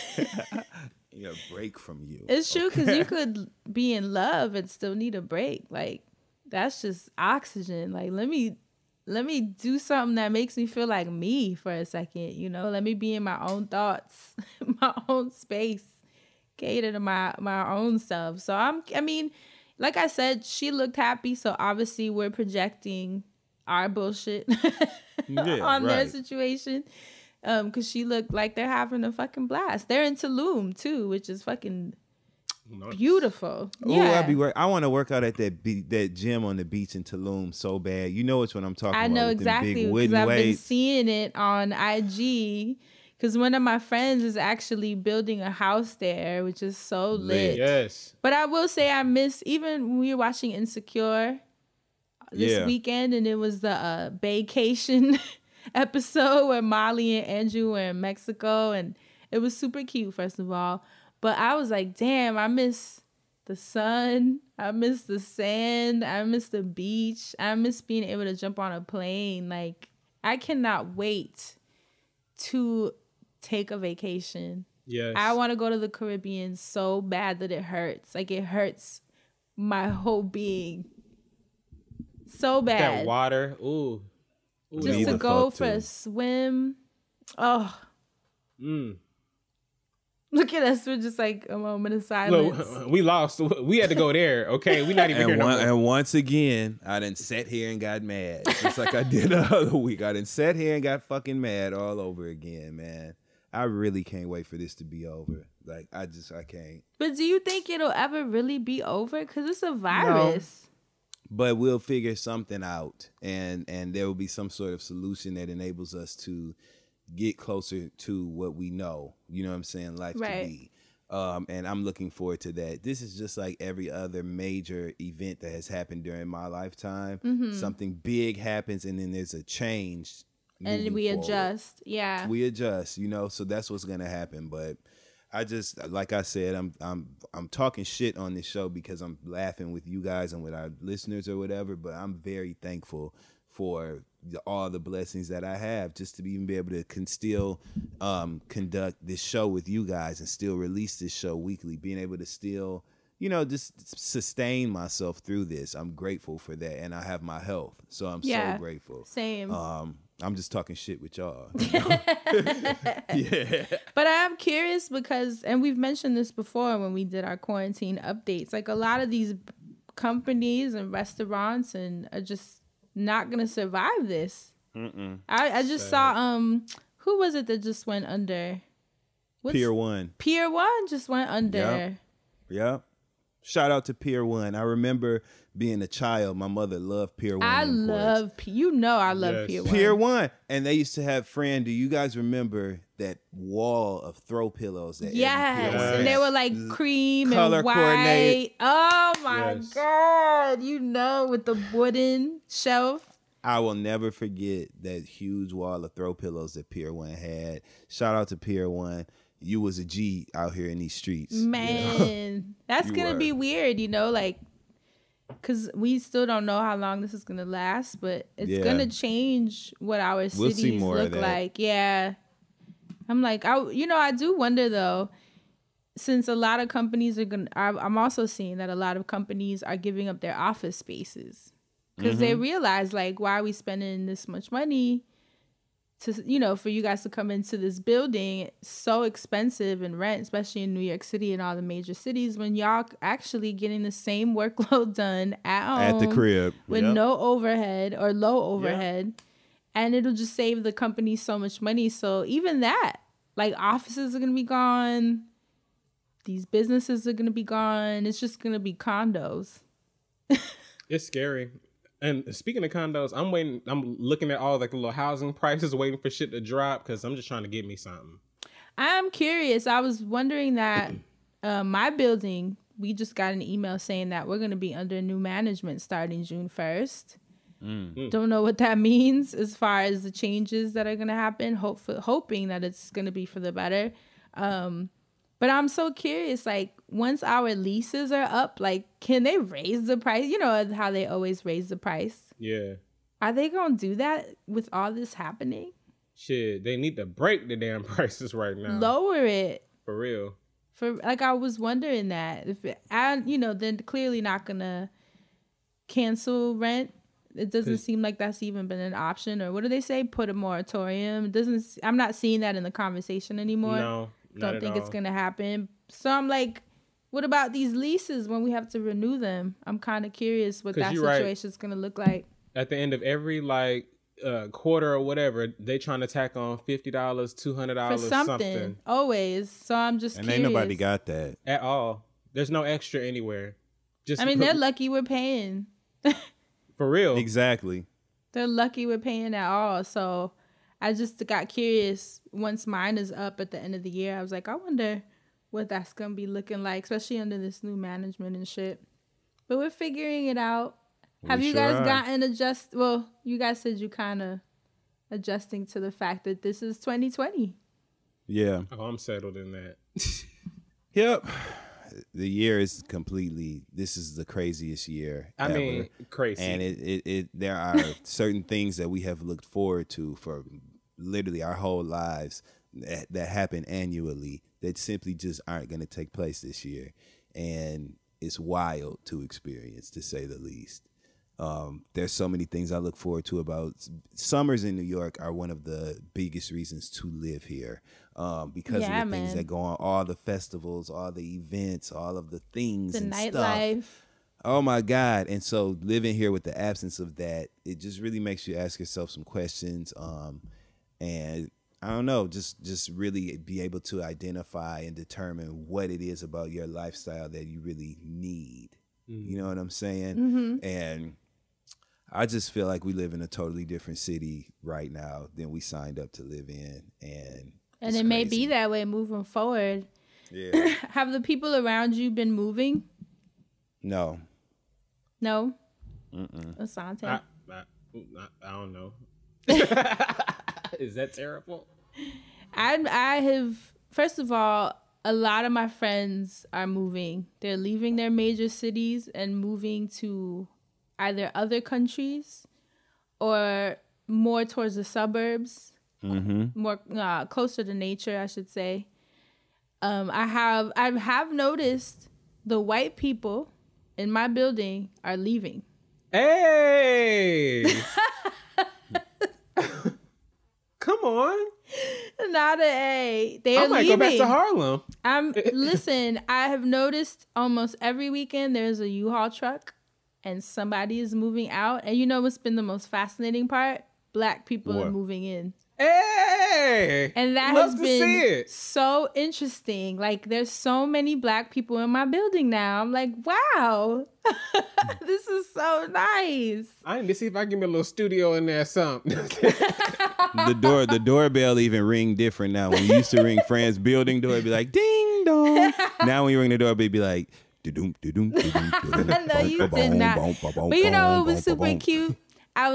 A break from you. It's true, because you could be in love and still need a break. Like, that's just oxygen. Like, let me let me do something that makes me feel like me for a second, you know? Let me be in my own thoughts, my own space, cater to my own self. So I mean, like I said, she looked happy, so obviously we're projecting our bullshit on their situation. Because she looked like they're having a fucking blast. They're in Tulum too, which is fucking beautiful. Yeah. I want to work out at that gym on the beach in Tulum so bad. You know which one I'm talking about. I know with exactly them big because wooden I've been weights. seeing it on IG. Because one of my friends is actually building a house there, which is so lit. Yes. But I will say I miss, even when we were watching Insecure this weekend, and it was the vacation episode where Molly and Andrew were in Mexico, and it was super cute, first of all. But I was like, damn, I miss the sun. I miss the sand. I miss the beach. I miss being able to jump on a plane. Like, I cannot wait to take a vacation. Yes. I want to go to the Caribbean so bad that it hurts. Like, it hurts my whole being so bad. That water. Ooh. Just to go for a swim. Oh. Look at us. We're just like a moment of silence. Look, we lost. We had to go there. Okay. We're not even here no more. And once again, I done sat here and got mad. Just like I did the other week. I done sat here and got fucking mad all over again, man. I really can't wait for this to be over. Like, I can't. But do you think it'll ever really be over? Because it's a virus. No. But we'll figure something out, and there will be some sort of solution that enables us to get closer to what we know. You know what I'm saying? Life to be. And I'm looking forward to that. This is just like every other major event that has happened during my lifetime. Mm-hmm. Something big happens, and then there's a change. And we adjust. Yeah. We adjust, you know, so that's what's going to happen. But I just, like I said, I'm talking shit on this show because I'm laughing with you guys and with our listeners or whatever, but I'm very thankful for all the blessings that I have just to even be able to still conduct this show with you guys and still release this show weekly, being able to still, you know, just sustain myself through this. I'm grateful for that, and I have my health, so I'm so grateful. Same. I'm just talking shit with y'all. Yeah. But I'm curious because, and we've mentioned this before when we did our quarantine updates, like a lot of these companies and restaurants and are just not going to survive this. I just saw, who was it that just went under? Pier 1. Pier 1 just went under. Yep. Shout out to Pier 1. I remember being a child, my mother loved Pier 1. I love Pier 1. Pier 1. And they used to have, Fran, do you guys remember that wall of throw pillows? That and they were like cream color and white. Coordinated. Oh my God. You know, with the wooden shelf. I will never forget that huge wall of throw pillows that Pier 1 had. Shout out to Pier 1. You was a G out here in these streets. Man, you know? That's going to be weird, you know, like, because we still don't know how long this is going to last, but it's going to change what our cities look like. Yeah. I'm like, I do wonder, though, since a lot of companies are going to, I'm also seeing that a lot of companies are giving up their office spaces because they realize, like, why are we spending this much money to, you know, for you guys to come into this building? It's so expensive in rent, especially in New York City and all the major cities, when y'all actually getting the same workload done at home at the crib with no overhead or low overhead, and it'll just save the company so much money. So even that, like, offices are gonna be gone, these businesses are gonna be gone. It's just gonna be condos. It's scary. And speaking of condos, I'm looking at all like the little housing prices, waiting for shit to drop because I'm just trying to get me something. I'm curious. I was wondering that my building, we just got an email saying that we're going to be under new management starting June 1st. Don't know what that means as far as the changes that are going to happen. Hoping that it's going to be for the better. But I'm so curious, like, once our leases are up, like, can they raise the price? You know how they always raise the price? Yeah. Are they going to do that with all this happening? Shit, they need to break the damn prices right now. Lower it. For real. I was wondering that. They're clearly not going to cancel rent it doesn't seem like that's even been an option. Or what do they say? Put a moratorium. It doesn't. I'm not seeing that in the conversation anymore. No, don't think it's gonna happen. So I'm like, what about these leases when we have to renew them? I'm kind of curious what that situation is gonna look like. At the end of every quarter or whatever, they trying to tack on $50, $200 for something. Always. So I'm just and curious. ain't nobody got that at all. There's no extra anywhere. Just they're lucky we're paying. For real. Exactly. They're lucky we're paying at all. So I just got curious once mine is up at the end of the year. I was like, I wonder what that's going to be looking like, especially under this new management and shit. But we're figuring it out. Have you guys gotten well, you guys said you kind of adjusting to the fact that this is 2020. Yeah. Oh, I'm settled in that. Yep. The year is this is the craziest year ever. I mean, crazy. And there are certain things that we have looked forward to for literally our whole lives that happen annually that simply just aren't going to take place this year. And it's wild to experience, to say the least. There's so many things I look forward to about summers in New York are one of the biggest reasons to live here. Because of the things that go on, all the festivals, all the events, all of the things the and nightlife. Stuff. Oh my God. And so living here with the absence of that, it just really makes you ask yourself some questions. And I don't know, just really be able to identify and determine what it is about your lifestyle that you really need. Mm-hmm. You know what I'm saying? Mm-hmm. And I just feel like we live in a totally different city right now than we signed up to live in. And it may be that way moving forward. Yeah. Have the people around you been moving? No. No? Mm-mm. Asante? I don't know. Is that terrible? I have, first of all, a lot of my friends are moving. They're leaving their major cities and moving to either other countries or more towards the suburbs, more closer to nature, I should say. I have noticed the white people in my building are leaving. Hey! Come on. Not an A. They are I might leaving. go back to Harlem. Listen, I have noticed almost every weekend there's a U-Haul truck and somebody is moving out. And you know what's been the most fascinating part? Black people are moving in. Hey! And that Love has to been see it. so interesting. Like, there's so many Black people in my building now. I'm like, wow, this is so nice. I need to see if I can get me a little studio in there or something. The doorbell even ring different now. When you used to ring Fran's building door, it'd be like, ding dong. Now when you ring the doorbell, it'd be like, no, you did not. But you know, it was super cute. I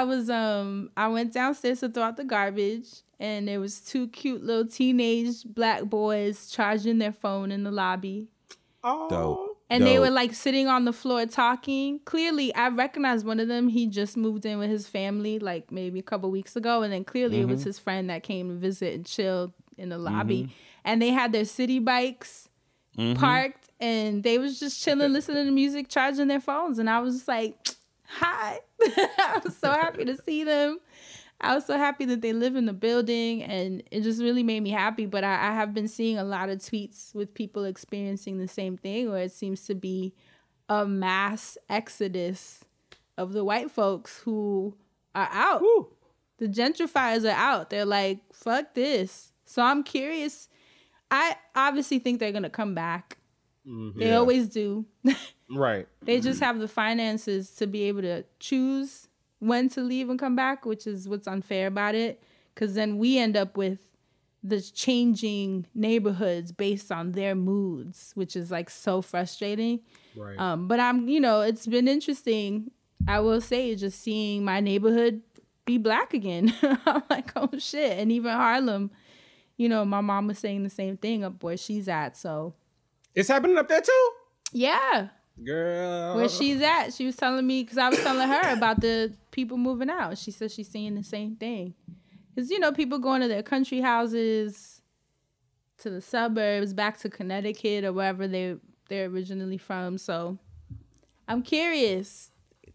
went downstairs to throw out the garbage, and there was two cute little teenage Black boys charging their phone in the lobby. Oh. Dope. And they were like sitting on the floor talking. Clearly, I recognized one of them. He just moved in with his family like maybe a couple weeks ago. And then clearly it was his friend that came to visit and chill in the lobby. And they had their city bikes parked, and they was just chilling, listening to music, charging their phones. And I was just like, hi. I was so happy to see them. I was so happy that they live in the building, and it just really made me happy. But I have been seeing a lot of tweets with people experiencing the same thing, where it seems to be a mass exodus of the white folks who are out. Woo. The gentrifiers are out. They're like, fuck this. So I'm curious. I obviously think they're going to come back. They always do. Right. They just have the finances to be able to choose when to leave and come back, which is what's unfair about it. Because then we end up with the changing neighborhoods based on their moods, which is like so frustrating. Right. But it's been interesting. I will say, just seeing my neighborhood be Black again. I'm like, oh shit. And even Harlem, my mom was saying the same thing up where she's at. So it's happening up there too? Yeah. Girl. Where she's at, she was telling me, because I was telling her about the people moving out. She said she's seeing the same thing. Because, people going to their country houses, to the suburbs, back to Connecticut or wherever they're originally from. So I'm curious.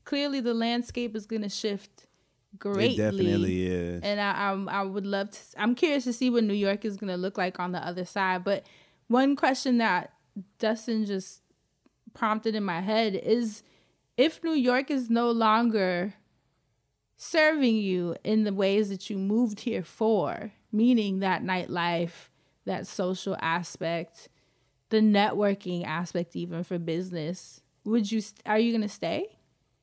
clearly the landscape is going to shift greatly. It definitely is. And I would love to. I'm curious to see what New York is going to look like on the other side. But one question that Dustin just prompted in my head is, if New York is no longer serving you in the ways that you moved here for, meaning that nightlife, that social aspect, the networking aspect, even for business, are you going to stay?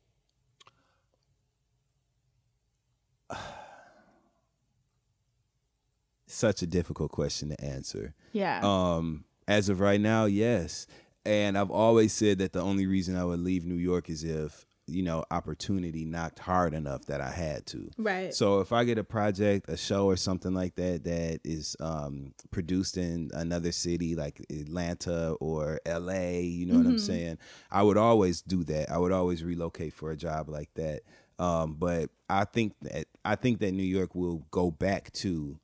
Such a difficult question to answer. Yeah. As of right now, yes. And I've always said that the only reason I would leave New York is if, opportunity knocked hard enough that I had to. Right. So if I get a project, a show or something like that that is produced in another city like Atlanta or LA, you know what I'm saying? I would always do that. I would always relocate for a job like that. But I think that New York will go back to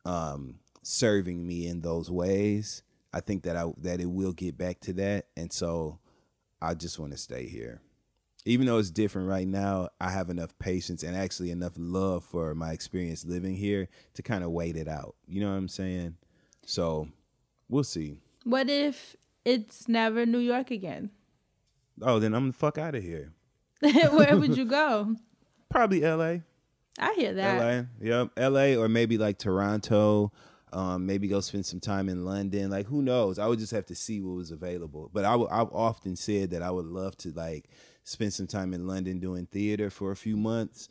serving me in those ways. I think that it will get back to that, and so I just want to stay here. Even though it's different right now, I have enough patience and actually enough love for my experience living here to kind of wait it out. You know what I'm saying? So we'll see. What if it's never New York again? Oh, then I'm the fuck out of here. Where would you go? Probably LA. I hear that. LA, yep, LA, or maybe like Toronto. Maybe go spend some time in London. Like, who knows? I would just have to see what was available. But I've often said that I would love to like spend some time in London doing theater for a few months.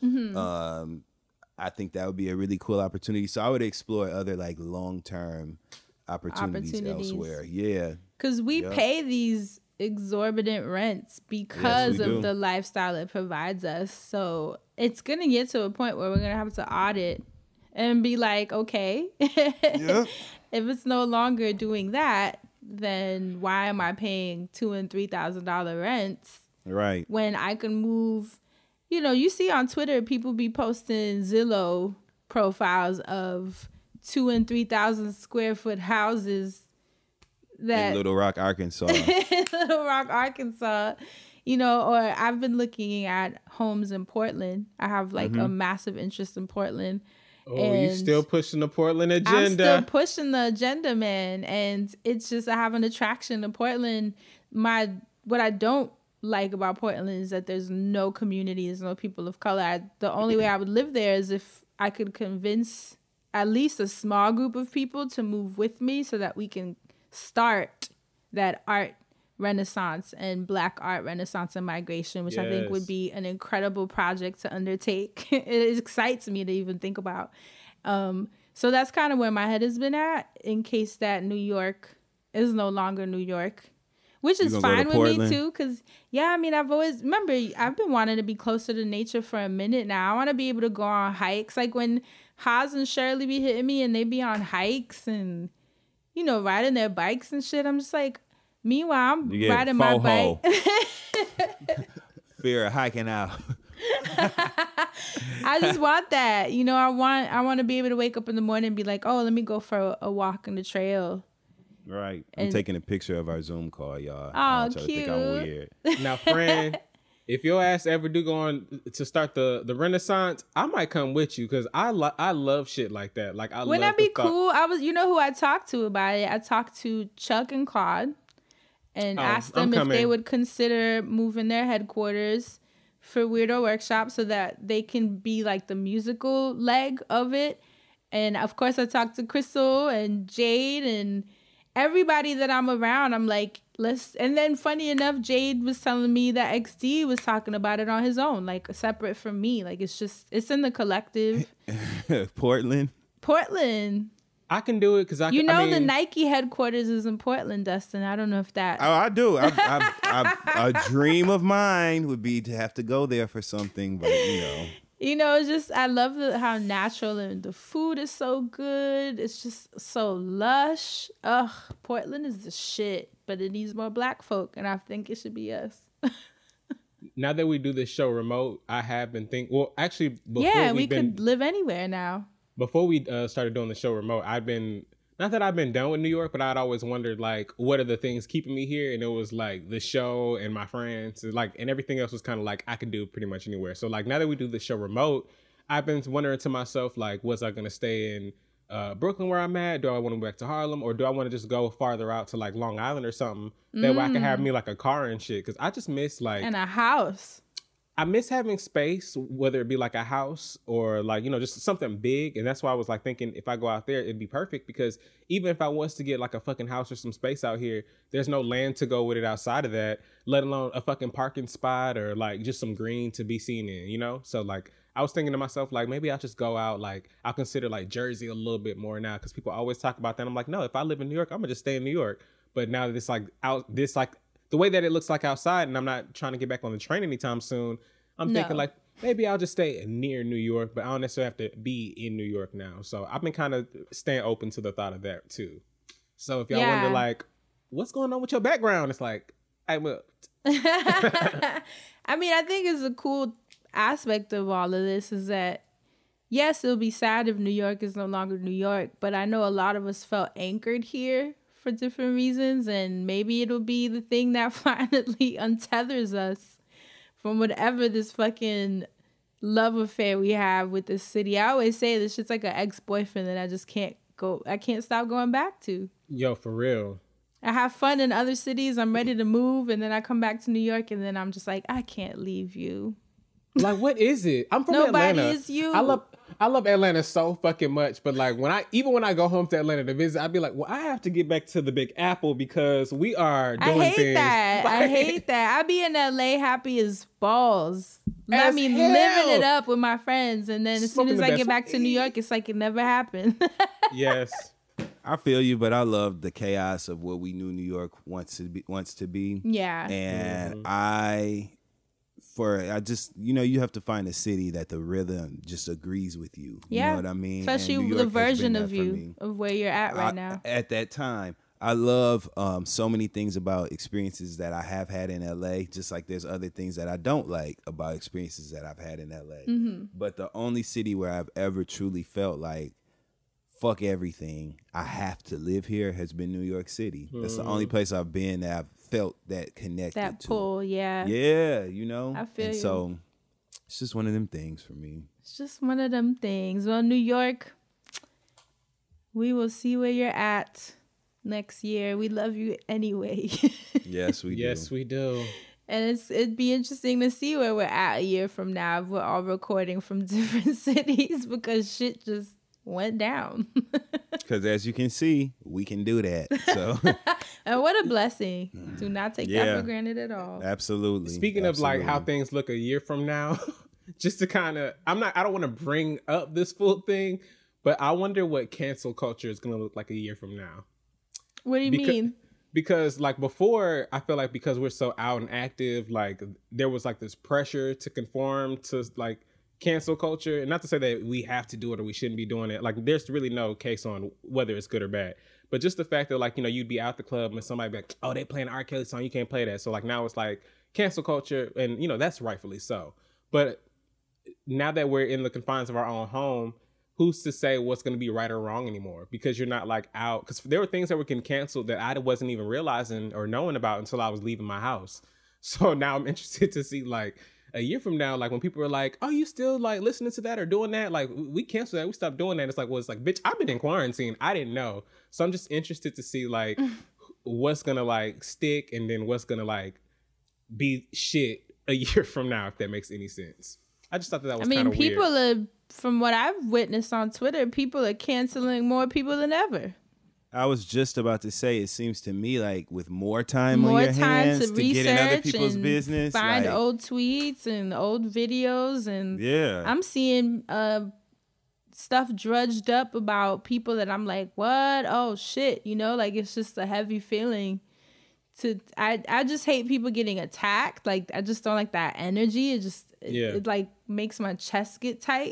I think that would be a really cool opportunity. So I would explore other like long-term opportunities elsewhere. Yeah, because we pay these exorbitant rents because of the lifestyle it provides us. So it's gonna get to a point where we're gonna have to audit and be like, okay, if it's no longer doing that, then why am I paying $2,000 and $3,000 rents? Right. When I can move, you see on Twitter, people be posting Zillow profiles of 2,000 and 3,000 square foot houses that in Little Rock, Arkansas. Little Rock, Arkansas. Or I've been looking at homes in Portland. I have like a massive interest in Portland. Oh, you still pushing the Portland agenda? I'm still pushing the agenda, man. And it's just I have an attraction to Portland. What I don't like about Portland is that there's no community, there's no people of color. The only way I would live there is if I could convince at least a small group of people to move with me so that we can start that art renaissance and Black art renaissance and migration, which I think would be an incredible project to undertake. It excites me to even think about. So that's kind of where my head has been at, in case that New York is no longer New York, which is fine with Portland? Me too. Because I've been wanting to be closer to nature for a minute now. I want to be able to go on hikes. Like when Haas and Shirley be hitting me and they be on hikes and, riding their bikes and shit. I'm just like, meanwhile, I'm riding my bike. Fear of hiking out. I just want that. I want to be able to wake up in the morning and be like, oh, let me go for a walk on the trail. Right. I'm taking a picture of our Zoom call, y'all. Oh, cute. Think I'm weird. Now, friend, if your ass ever do go on to start the Renaissance, I might come with you because I love shit like that. Like, wouldn't that be cool? Who I talked to about it? I talked to Chuck and Claude and asked them if they would consider moving their headquarters for Weirdo Workshop so that they can be like the musical leg of it. And of course, I talked to Crystal and Jade and everybody that I'm around. I'm like, and then funny enough, Jade was telling me that XD was talking about it on his own, like separate from me. Like it's in the collective. Portland. I can do it because I mean, the Nike headquarters is in Portland, Dustin. I don't know if that. Oh, I do. A dream of mine would be to have to go there for something, but it's just I love how natural and the food is so good. It's just so lush. Ugh, Portland is the shit, but it needs more Black folk, and I think it should be us. Now that we do this show remote, I have been thinking. Well, actually, before we could live anywhere now. Before we started doing the show remote, I've been not that I've been done with New York, but I'd always wondered, like, what are the things keeping me here? And it was like the show and my friends, and like, and everything else was kind of like I could do pretty much anywhere. So like now that we do the show remote, I've been wondering to myself, like, was I gonna stay in Brooklyn where I'm at? Do I want to go back to Harlem, or do I want to just go farther out to like Long Island or something? That way I can have me like a car and shit. Because I just miss like and a house. I miss having space, whether it be like a house or like, you know, just something big. And that's why I was like thinking if I go out there, it'd be perfect, because even if I was to get like a fucking house or some space out here, there's no land to go with it outside of that, let alone a fucking parking spot or like just some green to be seen in, you know? So like I was thinking to myself, like, maybe I'll just go out, like I'll consider like Jersey a little bit more now, because people always talk about that. I'm like, no, if I live in New York, I'm gonna just stay in New York. But now that it's like out, this like the way that it looks like outside, and I'm not trying to get back on the train anytime soon, I'm thinking like maybe I'll just stay near New York, but I don't necessarily have to be in New York now. So I've been kind of staying open to the thought of that too. So if y'all wonder like, what's going on with your background? It's like, I moved. I mean, I think it's a cool aspect of all of this is that, yes, it'll be sad if New York is no longer New York, but I know a lot of us felt anchored here for different reasons, and maybe it'll be the thing that finally untethers us from whatever this fucking love affair we have with this city. I always say this shit's like an ex-boyfriend that I can't stop going back to. Yo, for real. I have fun in other cities. I'm ready to move, and then I come back to New York, and then I'm just like, I can't leave you. Like, what is it? I'm from Atlanta. Nobody is you. I love Atlanta so fucking much, but like when I go home to Atlanta to visit, I'd be like, well, I have to get back to the Big Apple because we are doing things. I hate that. I be in LA happy as balls. Living it up with my friends, and then as soon as I get back to New York, it's like it never happened. Yes. I feel you, but I love the chaos of what we knew New York wants to be. Yeah. And I just, you know, you have to find a city that the rhythm just agrees with you. Yeah. You know what I mean? Especially the version of you, of where you're at right now. At that time, I love so many things about experiences that I have had in LA, just like there's other things that I don't like about experiences that I've had in LA. Mm-hmm. But the only city where I've ever truly felt like, fuck everything, I have to live here has been New York City. That's the only place I've been that I've felt that connected that to. pull, yeah. Yeah, you know? I feel and you. So it's just one of them things for me. It's just one of them things. Well, New York, we will see where you're at next year. We love you anyway. Yes, we do. Yes, we do. And it'd be interesting to see where we're at a year from now if we're all recording from different cities, because shit just went down. Because as you can see, we can do that. So and what a blessing. Do not take that for granted at all. Absolutely. Speaking of like how things look a year from now, just to kind of, I don't want to bring up this full thing, but I wonder what cancel culture is going to look like a year from now. What do you mean? Because like before, I feel like because we're so out and active, like there was like this pressure to conform to like cancel culture. And not to say that we have to do it or we shouldn't be doing it. Like there's really no case on whether it's good or bad. But just the fact that like, you know, you'd be out the club and somebody be like, oh, they playing an R. Kelly song, you can't play that. So like now it's like cancel culture, and you know, that's rightfully so. But now that we're in the confines of our own home, who's to say what's going to be right or wrong anymore? Because you're not like out. Because there were things that were getting canceled that I wasn't even realizing or knowing about until I was leaving my house. So now I'm interested to see like a year from now, like when people are like, oh, you still like listening to that or doing that? Like we canceled that. We stopped doing that. It's like, well, it's like, bitch, I've been in quarantine. I didn't know. So I'm just interested to see like what's going to like stick and then what's going to like be shit a year from now, if that makes any sense. I just thought that was kind of weird. People are, from what I've witnessed on Twitter, people are canceling more people than ever. I was just about to say, it seems to me like with more time on your hands to get in other people's business, find like, old tweets and old videos, and I'm seeing stuff drudged up about people that I'm like, what? Oh shit, you know, like it's just a heavy feeling. I just hate people getting attacked. Like I just don't like that energy. It like makes my chest get tight.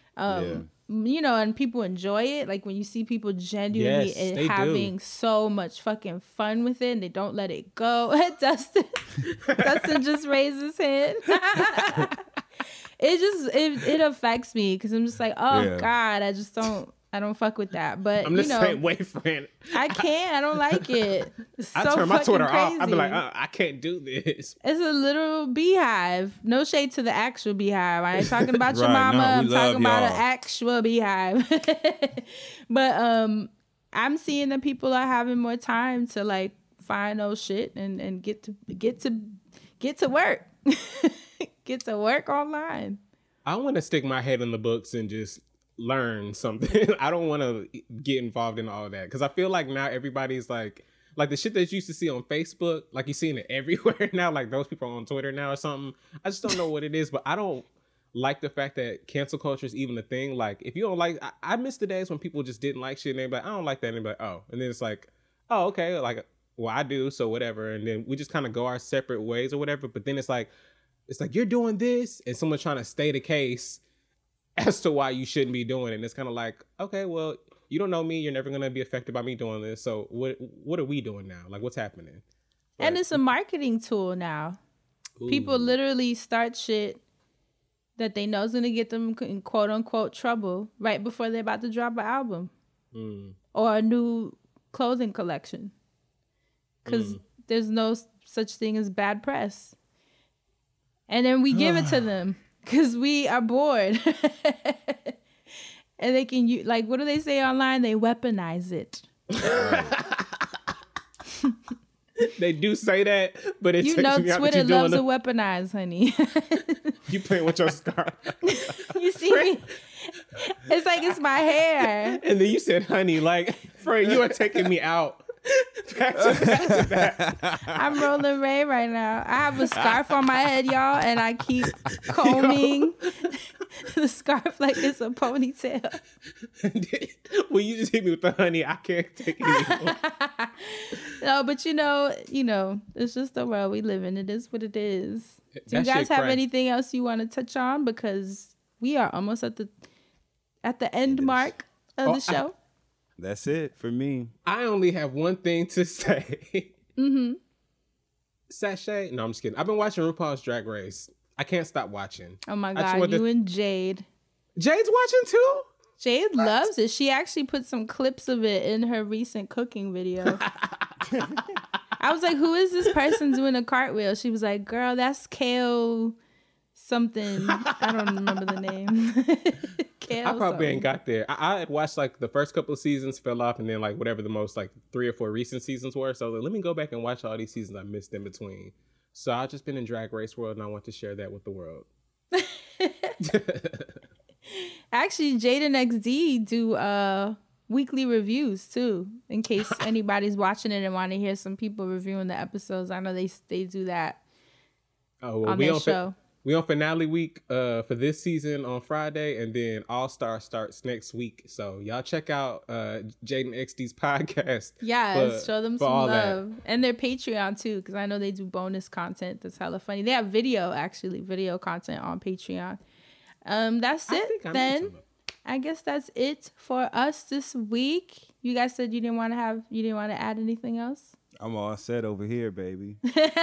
You know, and people enjoy it. Like when you see people genuinely having so much fucking fun with it and they don't let it go. Dustin just raised his hand. It affects me because I'm just like, oh God, I just don't I don't fuck with that. But I'm the same way, friend. I can't. I don't like it. It's I so turn my Twitter fucking off. I'd be like, crazy. I can't do this. It's a literal beehive. No shade to the actual beehive. I ain't talking about your Right, mama. no, we I'm love talking about an y'all. actual beehive. But I'm seeing that people are having more time to like find those shit and get to work. Get to work online. I want to stick my head in the books and just learn something. I don't want to get involved in all that because I feel like now everybody's like the shit that you used to see on Facebook, like you're seeing it everywhere now. Like those people on Twitter now or something. I just don't know what it is, but I don't like the fact that cancel culture is even a thing. Like if you don't like, I miss the days when people just didn't like shit and they'd be like, I don't like that, and they'd be like, oh, and then it's like, oh, okay, like well I do, so whatever, and then we just kind of go our separate ways or whatever. But then it's like you're doing this, and someone's trying to state a case as to why you shouldn't be doing it. And it's kind of like, okay, well, you don't know me. You're never going to be affected by me doing this. So what are we doing now? Like, what's happening? But, And it's a marketing tool now. People literally start shit that they know is going to get them in quote unquote trouble right before they're about to drop an album or a new clothing collection. Because there's no such thing as bad press. And then we give it to them because we are bored. And they can use, like, what do they say online? They weaponize it. They do say that, but it You takes know me out that Twitter you're doing loves to weaponize, honey. You playing with your scarf. You see me? It's like it's my hair. And then you said, honey, like, Fred, you are taking me out. Back to back. I'm rolling Ray right now. I have a scarf on my head, y'all, and I keep combing the scarf like it's a ponytail. When you just hit me with the honey, I can't take it anymore. No, but you know, it's just the world we live in. It is what it is. Do you That guys shit have crack. anything else you want to touch on? Because we are almost at the end mark of the show. That's it for me. I only have one thing to say. Sashay? No, I'm just kidding. I've been watching RuPaul's Drag Race. I can't stop watching. Oh my I just God, wanted you to- and Jade. Jade's watching too? Jade loves it. She actually put some clips of it in her recent cooking video. I was like, who is this person doing a cartwheel? She was like, girl, that's Kale something. I don't remember the name. Kale I probably something. ain't got there. I had watched like the first couple of seasons, fell off, and then like whatever the most like 3 or 4 recent seasons were. So I was like, let me go back and watch all these seasons I missed in between. So I've just been in Drag Race world, and I want to share that with the world. Actually, Jade and XD do weekly reviews too, in case anybody's watching it and want to hear some people reviewing the episodes. I know they do that Oh, well, on their show. We on finale week for this season on Friday, and then All Star starts next week. So y'all check out Jaden XD's podcast. Yes, show them for some all that. love. And their Patreon too, because I know they do bonus content that's hella funny. They have video content on Patreon. That's I it think I know then. some of it. I guess that's it for us this week. You guys said you didn't want to add anything else? I'm all set over here, baby.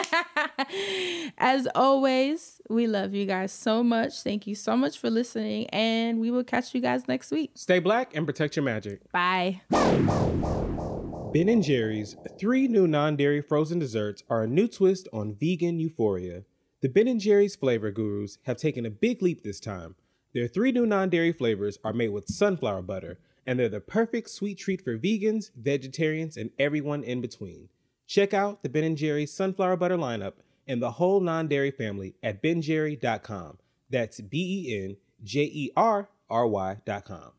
As always, we love you guys so much. Thank you so much for listening, and we will catch you guys next week. Stay black and protect your magic. Bye. Ben & Jerry's 3 new non-dairy frozen desserts are a new twist on vegan euphoria. The Ben & Jerry's flavor gurus have taken a big leap this time. Their 3 new non-dairy flavors are made with sunflower butter, and they're the perfect sweet treat for vegans, vegetarians, and everyone in between. Check out the Ben & Jerry's sunflower butter lineup and the whole non-dairy family at benjerry.com. That's BenJerry.com.